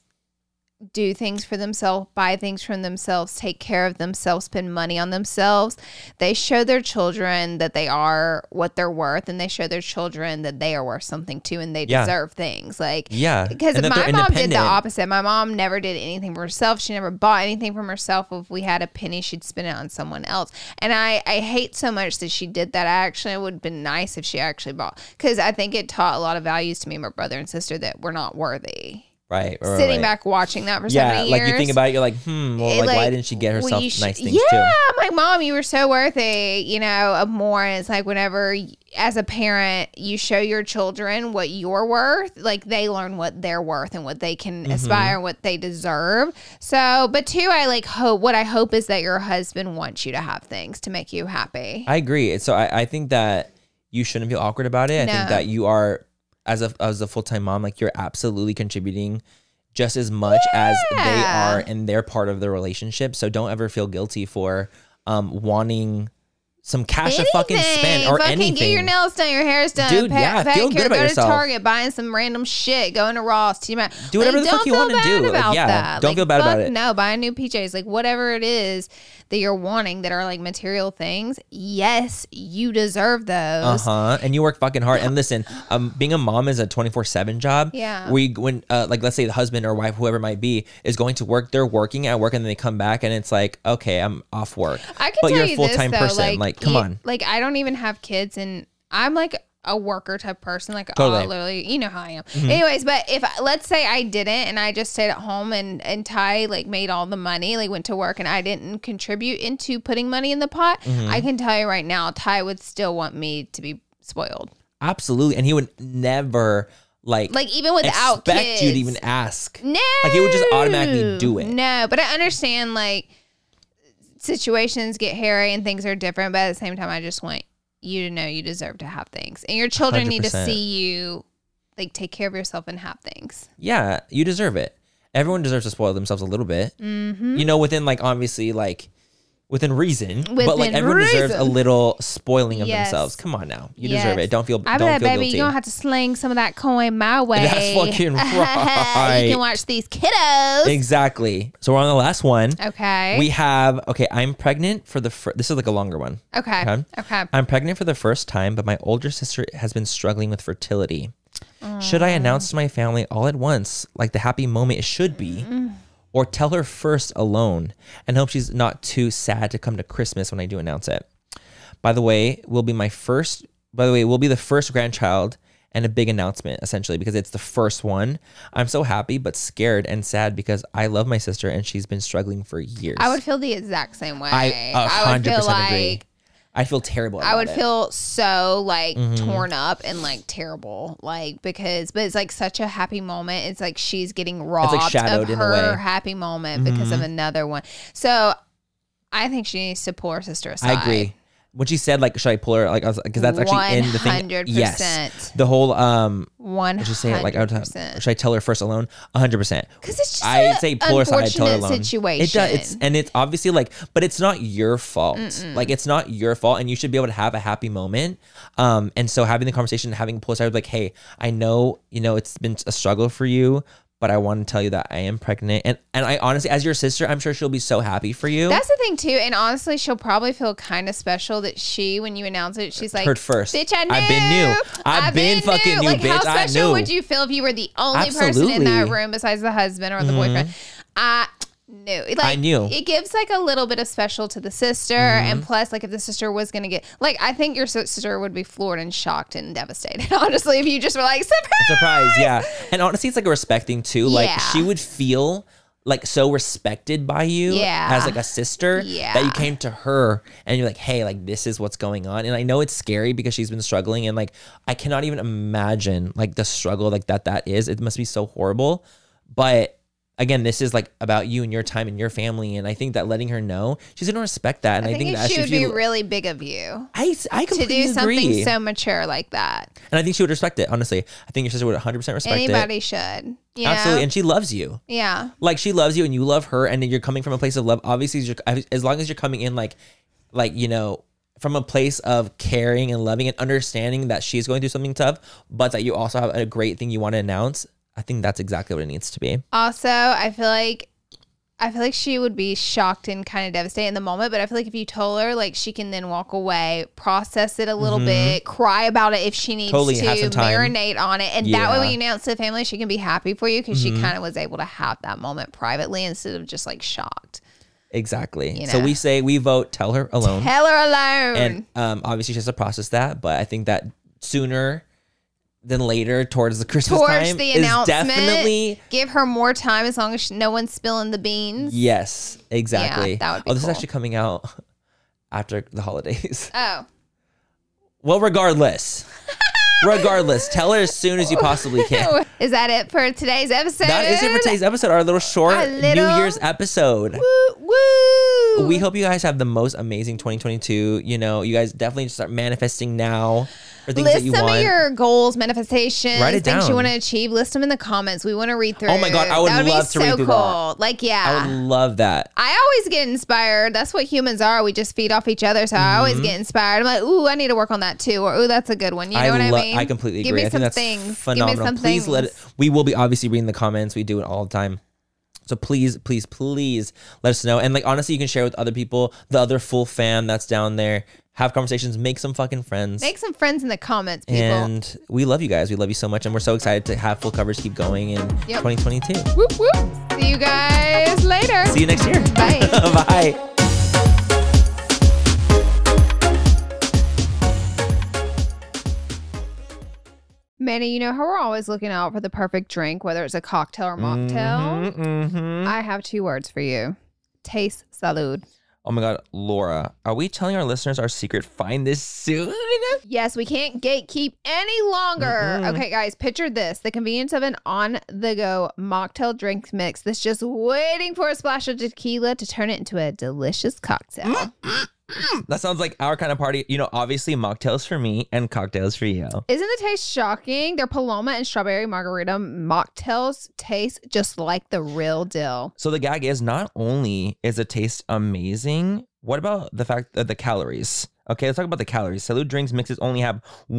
Speaker 1: do things for themselves, buy things from themselves, take care of themselves, spend money on themselves, they show their children that they are what they're worth, and they show their children that they are worth something too, and they deserve things. Like, because my mom did the opposite. My mom never did anything for herself. She never bought anything from herself. If we had a penny, she'd spend it on someone else. And I hate so much that she did that. It would have been nice if she actually bought, because I think it taught a lot of values to me and my brother and sister that we're not worthy.
Speaker 2: Right.
Speaker 1: Sitting back watching that for so many years.
Speaker 2: Like you think about it, you're like, why didn't she get herself nice things too?
Speaker 1: Yeah, I'm like, Mom, you were so worthy, of more. And it's like whenever, as a parent, you show your children what you're worth, like they learn what they're worth and what they can aspire and what they deserve. So, but two, what I hope is that your husband wants you to have things to make you happy.
Speaker 2: I agree. So I think that you shouldn't feel awkward about it. I think that you are, as a full-time mom, like you're absolutely contributing just as much as they are in their part of the relationship. So don't ever feel guilty for wanting some cash to fucking spend or anything.
Speaker 1: Get your nails done, your hair's done.
Speaker 2: Dude, feel good about yourself.
Speaker 1: Go to Target, buying some random shit, going to Ross. Do
Speaker 2: whatever the fuck you want to do. Don't feel bad about it.
Speaker 1: No, buying new PJs. Like whatever it is that you're wanting that are like material things, yes, you deserve those.
Speaker 2: And you work fucking hard. And listen, being a mom is a 24/7 job.
Speaker 1: Yeah.
Speaker 2: When let's say the husband or wife, whoever it might be, is going to work, they're working at work and then they come back and it's like, okay, I'm off work.
Speaker 1: I can tell
Speaker 2: you're
Speaker 1: you
Speaker 2: a full-time
Speaker 1: this, though,
Speaker 2: person. Like, come on.
Speaker 1: Like I don't even have kids and I'm like a worker type person. Like,
Speaker 2: totally.
Speaker 1: Literally, you know how I am. Anyways, but if, let's say I didn't and I just stayed at home and Ty like made all the money, like went to work and I didn't contribute into putting money in the pot, I can tell you right now, Ty would still want me to be spoiled.
Speaker 2: Absolutely. And he would never like
Speaker 1: even without
Speaker 2: expect
Speaker 1: kids.
Speaker 2: you to even ask.
Speaker 1: No.
Speaker 2: Like he would just automatically do it.
Speaker 1: No, but I understand like situations get hairy and things are different, but at the same time, I just want you to know you deserve to have things. And your children 100%. Need to see you like take care of yourself and have things.
Speaker 2: Yeah, you deserve it. Everyone deserves to spoil themselves a little bit. You know, within like obviously like within reason, but like everyone deserves a little spoiling of themselves. Come on now, you deserve it. Don't feel
Speaker 1: baby,
Speaker 2: guilty.
Speaker 1: You're gonna have to sling some of that coin my way.
Speaker 2: That's fucking right.
Speaker 1: You can watch these kiddos.
Speaker 2: Exactly. So we're on the last one.
Speaker 1: Okay.
Speaker 2: We have I'm pregnant for the this is like a longer one.
Speaker 1: Okay.
Speaker 2: I'm pregnant for the first time, but my older sister has been struggling with fertility. Should I announce to my family all at once, like the happy moment it should be? Or tell her first alone and hope she's not too sad to come to Christmas when I do announce it. By the way, we'll be the first grandchild and a big announcement, essentially, because it's the first one. I'm so happy, but scared and sad because I love my sister and she's been struggling for years.
Speaker 1: I would feel the exact same way.
Speaker 2: I 100% agree. I feel terrible about it.
Speaker 1: I would feel so like torn up and like terrible, like but it's like such a happy moment. It's like she's getting robbed
Speaker 2: like shadowed
Speaker 1: of her happy moment because of another one. So I think she needs to pull her sister aside.
Speaker 2: I agree. When she said like, should I pull her? Like, I was because that's actually in the thing.
Speaker 1: 100%.
Speaker 2: Yes. The whole
Speaker 1: 100%.
Speaker 2: Did you say it like should I tell her first alone? 100%.
Speaker 1: Because it's just
Speaker 2: I'd say pull her aside, tell her alone.
Speaker 1: Situation.
Speaker 2: It does. It's obviously like, but it's not your fault. Like it's not your fault, and you should be able to have a happy moment. And so having the conversation, having pull aside, like, hey, I know it's been a struggle for you, but I want to tell you that I am pregnant. And I honestly, as your sister, I'm sure she'll be so happy for you.
Speaker 1: That's the thing too. And honestly, she'll probably feel kind of special that when you announce it, she's like,
Speaker 2: heard first.
Speaker 1: Bitch, I knew.
Speaker 2: I've been new. I've been fucking new,
Speaker 1: like,
Speaker 2: bitch.
Speaker 1: How special would you feel if you were the only person in that room besides the husband or the boyfriend? I knew. Like,
Speaker 2: I knew.
Speaker 1: It gives like a little bit of special to the sister. And plus, like if the sister was going to get, like, I think your sister would be floored and shocked and devastated, honestly, if you just were like, surprise!
Speaker 2: Yeah. And honestly, it's like a respecting too. Like she would feel like so respected by you as like a sister that you came to her and you're like, hey, like this is what's going on. And I know it's scary because she's been struggling and like I cannot even imagine like the struggle like that is. It must be so horrible. But again, this is like about you and your time and your family, and I think that letting her know, she's gonna respect that. And I think that
Speaker 1: she would be really big of you.
Speaker 2: I completely
Speaker 1: to do something
Speaker 2: agree.
Speaker 1: So mature like that.
Speaker 2: And I think she would respect it. Honestly, I think your sister would 100% respect
Speaker 1: Anybody
Speaker 2: it.
Speaker 1: should.
Speaker 2: Absolutely, and she loves you.
Speaker 1: Yeah,
Speaker 2: like she loves you, and you love her, and you're coming from a place of love. Obviously, as long as you're coming in like from a place of caring and loving and understanding that she's going through something tough, but that you also have a great thing you want to announce. I think that's exactly what it needs to be.
Speaker 1: Also, I feel like she would be shocked and kind of devastated in the moment, but I feel like if you told her, like she can then walk away, process it a little bit, cry about it if she needs to, marinate on it. And that way when you announce to the family, she can be happy for you because she kind of was able to have that moment privately instead of just like shocked.
Speaker 2: Exactly. So we vote tell her alone.
Speaker 1: Tell her alone.
Speaker 2: And obviously she has to process that, but I think that sooner than later towards the Christmas time
Speaker 1: the
Speaker 2: is
Speaker 1: announcement,
Speaker 2: definitely
Speaker 1: give her more time as long as no one's spilling the beans.
Speaker 2: Yes, exactly.
Speaker 1: Yeah, that would be
Speaker 2: this is actually coming out after the holidays.
Speaker 1: Oh.
Speaker 2: Well, regardless, tell her as soon as you possibly can.
Speaker 1: Is that it for today's episode?
Speaker 2: That is it for today's episode, our little short New Year's episode.
Speaker 1: Woo!
Speaker 2: We hope you guys have the most amazing 2022. You guys definitely start manifesting now.
Speaker 1: List some of your goals, manifestations,
Speaker 2: Write it
Speaker 1: things
Speaker 2: down.
Speaker 1: you want to achieve. List them in the comments. We want to read through.
Speaker 2: Oh my God, I would love to read through that.
Speaker 1: Like, yeah.
Speaker 2: I would love that.
Speaker 1: I always get inspired. That's what humans are. We just feed off each other. So I always get inspired. I'm like, ooh, I need to work on that too. Or, ooh, that's a good one. You know what I mean?
Speaker 2: I completely agree.
Speaker 1: Give me
Speaker 2: I think that's
Speaker 1: things.
Speaker 2: phenomenal.
Speaker 1: Give me some
Speaker 2: please
Speaker 1: things.
Speaker 2: we will be obviously reading the comments. We do it all the time. So please let us know. And like, honestly, you can share with other people, the other full fam that's down there. Have conversations, make some fucking friends.
Speaker 1: Make some friends in the comments, people.
Speaker 2: And we love you guys. We love you so much. And we're so excited to have full coverage keep going in 2022.
Speaker 1: Whoop, whoop. See you guys later.
Speaker 2: See you next year.
Speaker 1: Bye.
Speaker 2: Bye.
Speaker 1: Manny, you know how we're always looking out for the perfect drink, whether it's a cocktail or mocktail? I have 2 words for you. Taste salud.
Speaker 2: Oh my God, Laura, are we telling our listeners our secret find this soon?
Speaker 1: Yes, we can't gatekeep any longer. Okay, guys, picture this. The convenience of an on-the-go mocktail drink mix that's just waiting for a splash of tequila to turn it into a delicious cocktail.
Speaker 2: That sounds like our kind of party. You know, obviously mocktails for me and cocktails for you.
Speaker 1: Isn't the taste shocking? Their Paloma and Strawberry Margarita mocktails taste just like the real deal.
Speaker 2: So the gag is, not only is the taste amazing, what about the fact that the calories? Okay, let's talk about the calories. Salud drinks mixes only have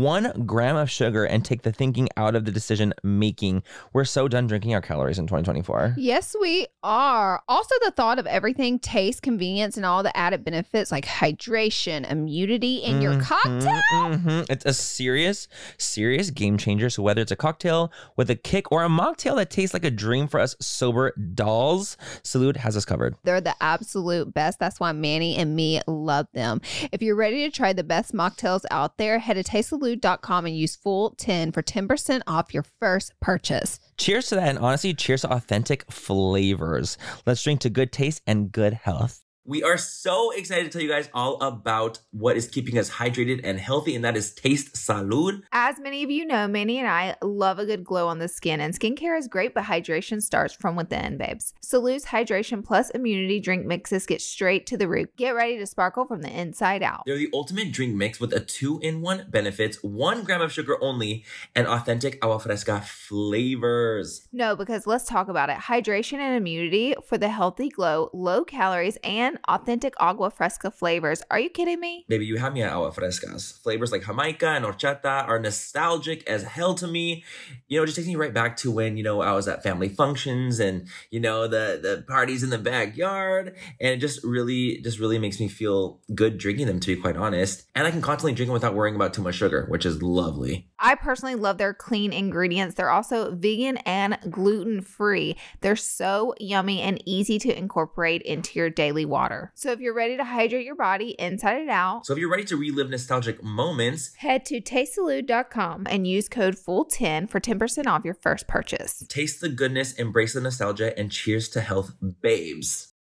Speaker 2: 1 gram of sugar and take the thinking out of the decision making. We're so done drinking our calories in 2024.
Speaker 1: Yes, we are. Also, the thought of everything, taste, convenience, and all the added benefits like hydration, immunity in your cocktail.
Speaker 2: It's a serious game changer. So whether it's a cocktail with a kick or a mocktail that tastes like a dream for us sober dolls, Salud has us covered.
Speaker 1: They're the absolute best. That's why Manny and me love them. If you're ready to try the best mocktails out there, head to tastesalud.com and use full10 for 10% off your first purchase.
Speaker 2: Cheers to that, and honestly, cheers to authentic flavors. Let's drink to good taste and good health. We are so excited to tell you guys all about what is keeping us hydrated and healthy, and that is Taste Salud.
Speaker 10: As many of you know, Manny and I love a good glow on the skin, and skincare is great, but hydration starts from within, babes. Salud's Hydration Plus Immunity Drink Mixes get straight to the root. Get ready to sparkle from the inside out.
Speaker 2: They're the ultimate drink mix with a 2-in-1 benefits, 1 gram of sugar only, and authentic agua fresca flavors.
Speaker 10: No, because let's talk about it. Hydration and immunity for the healthy glow, low calories, and authentic agua fresca flavors. Are you kidding me?
Speaker 2: Baby, you have me at agua frescas. Flavors like Jamaica and horchata are nostalgic as hell to me. You know, it just takes me right back to when, you know, I was at family functions and, you know, the parties in the backyard. And it just really makes me feel good drinking them, to be quite honest. And I can constantly drink them without worrying about too much sugar, which is lovely.
Speaker 10: I personally love their clean ingredients. They're also vegan and gluten-free. They're so yummy and easy to incorporate into your daily water. So if you're ready to hydrate your body inside and out,
Speaker 2: so if you're ready to relive nostalgic moments,
Speaker 10: head to tastesalud.com and use code FULL10 for 10% off your first purchase.
Speaker 2: Taste the goodness, embrace the nostalgia, and cheers to health, babes.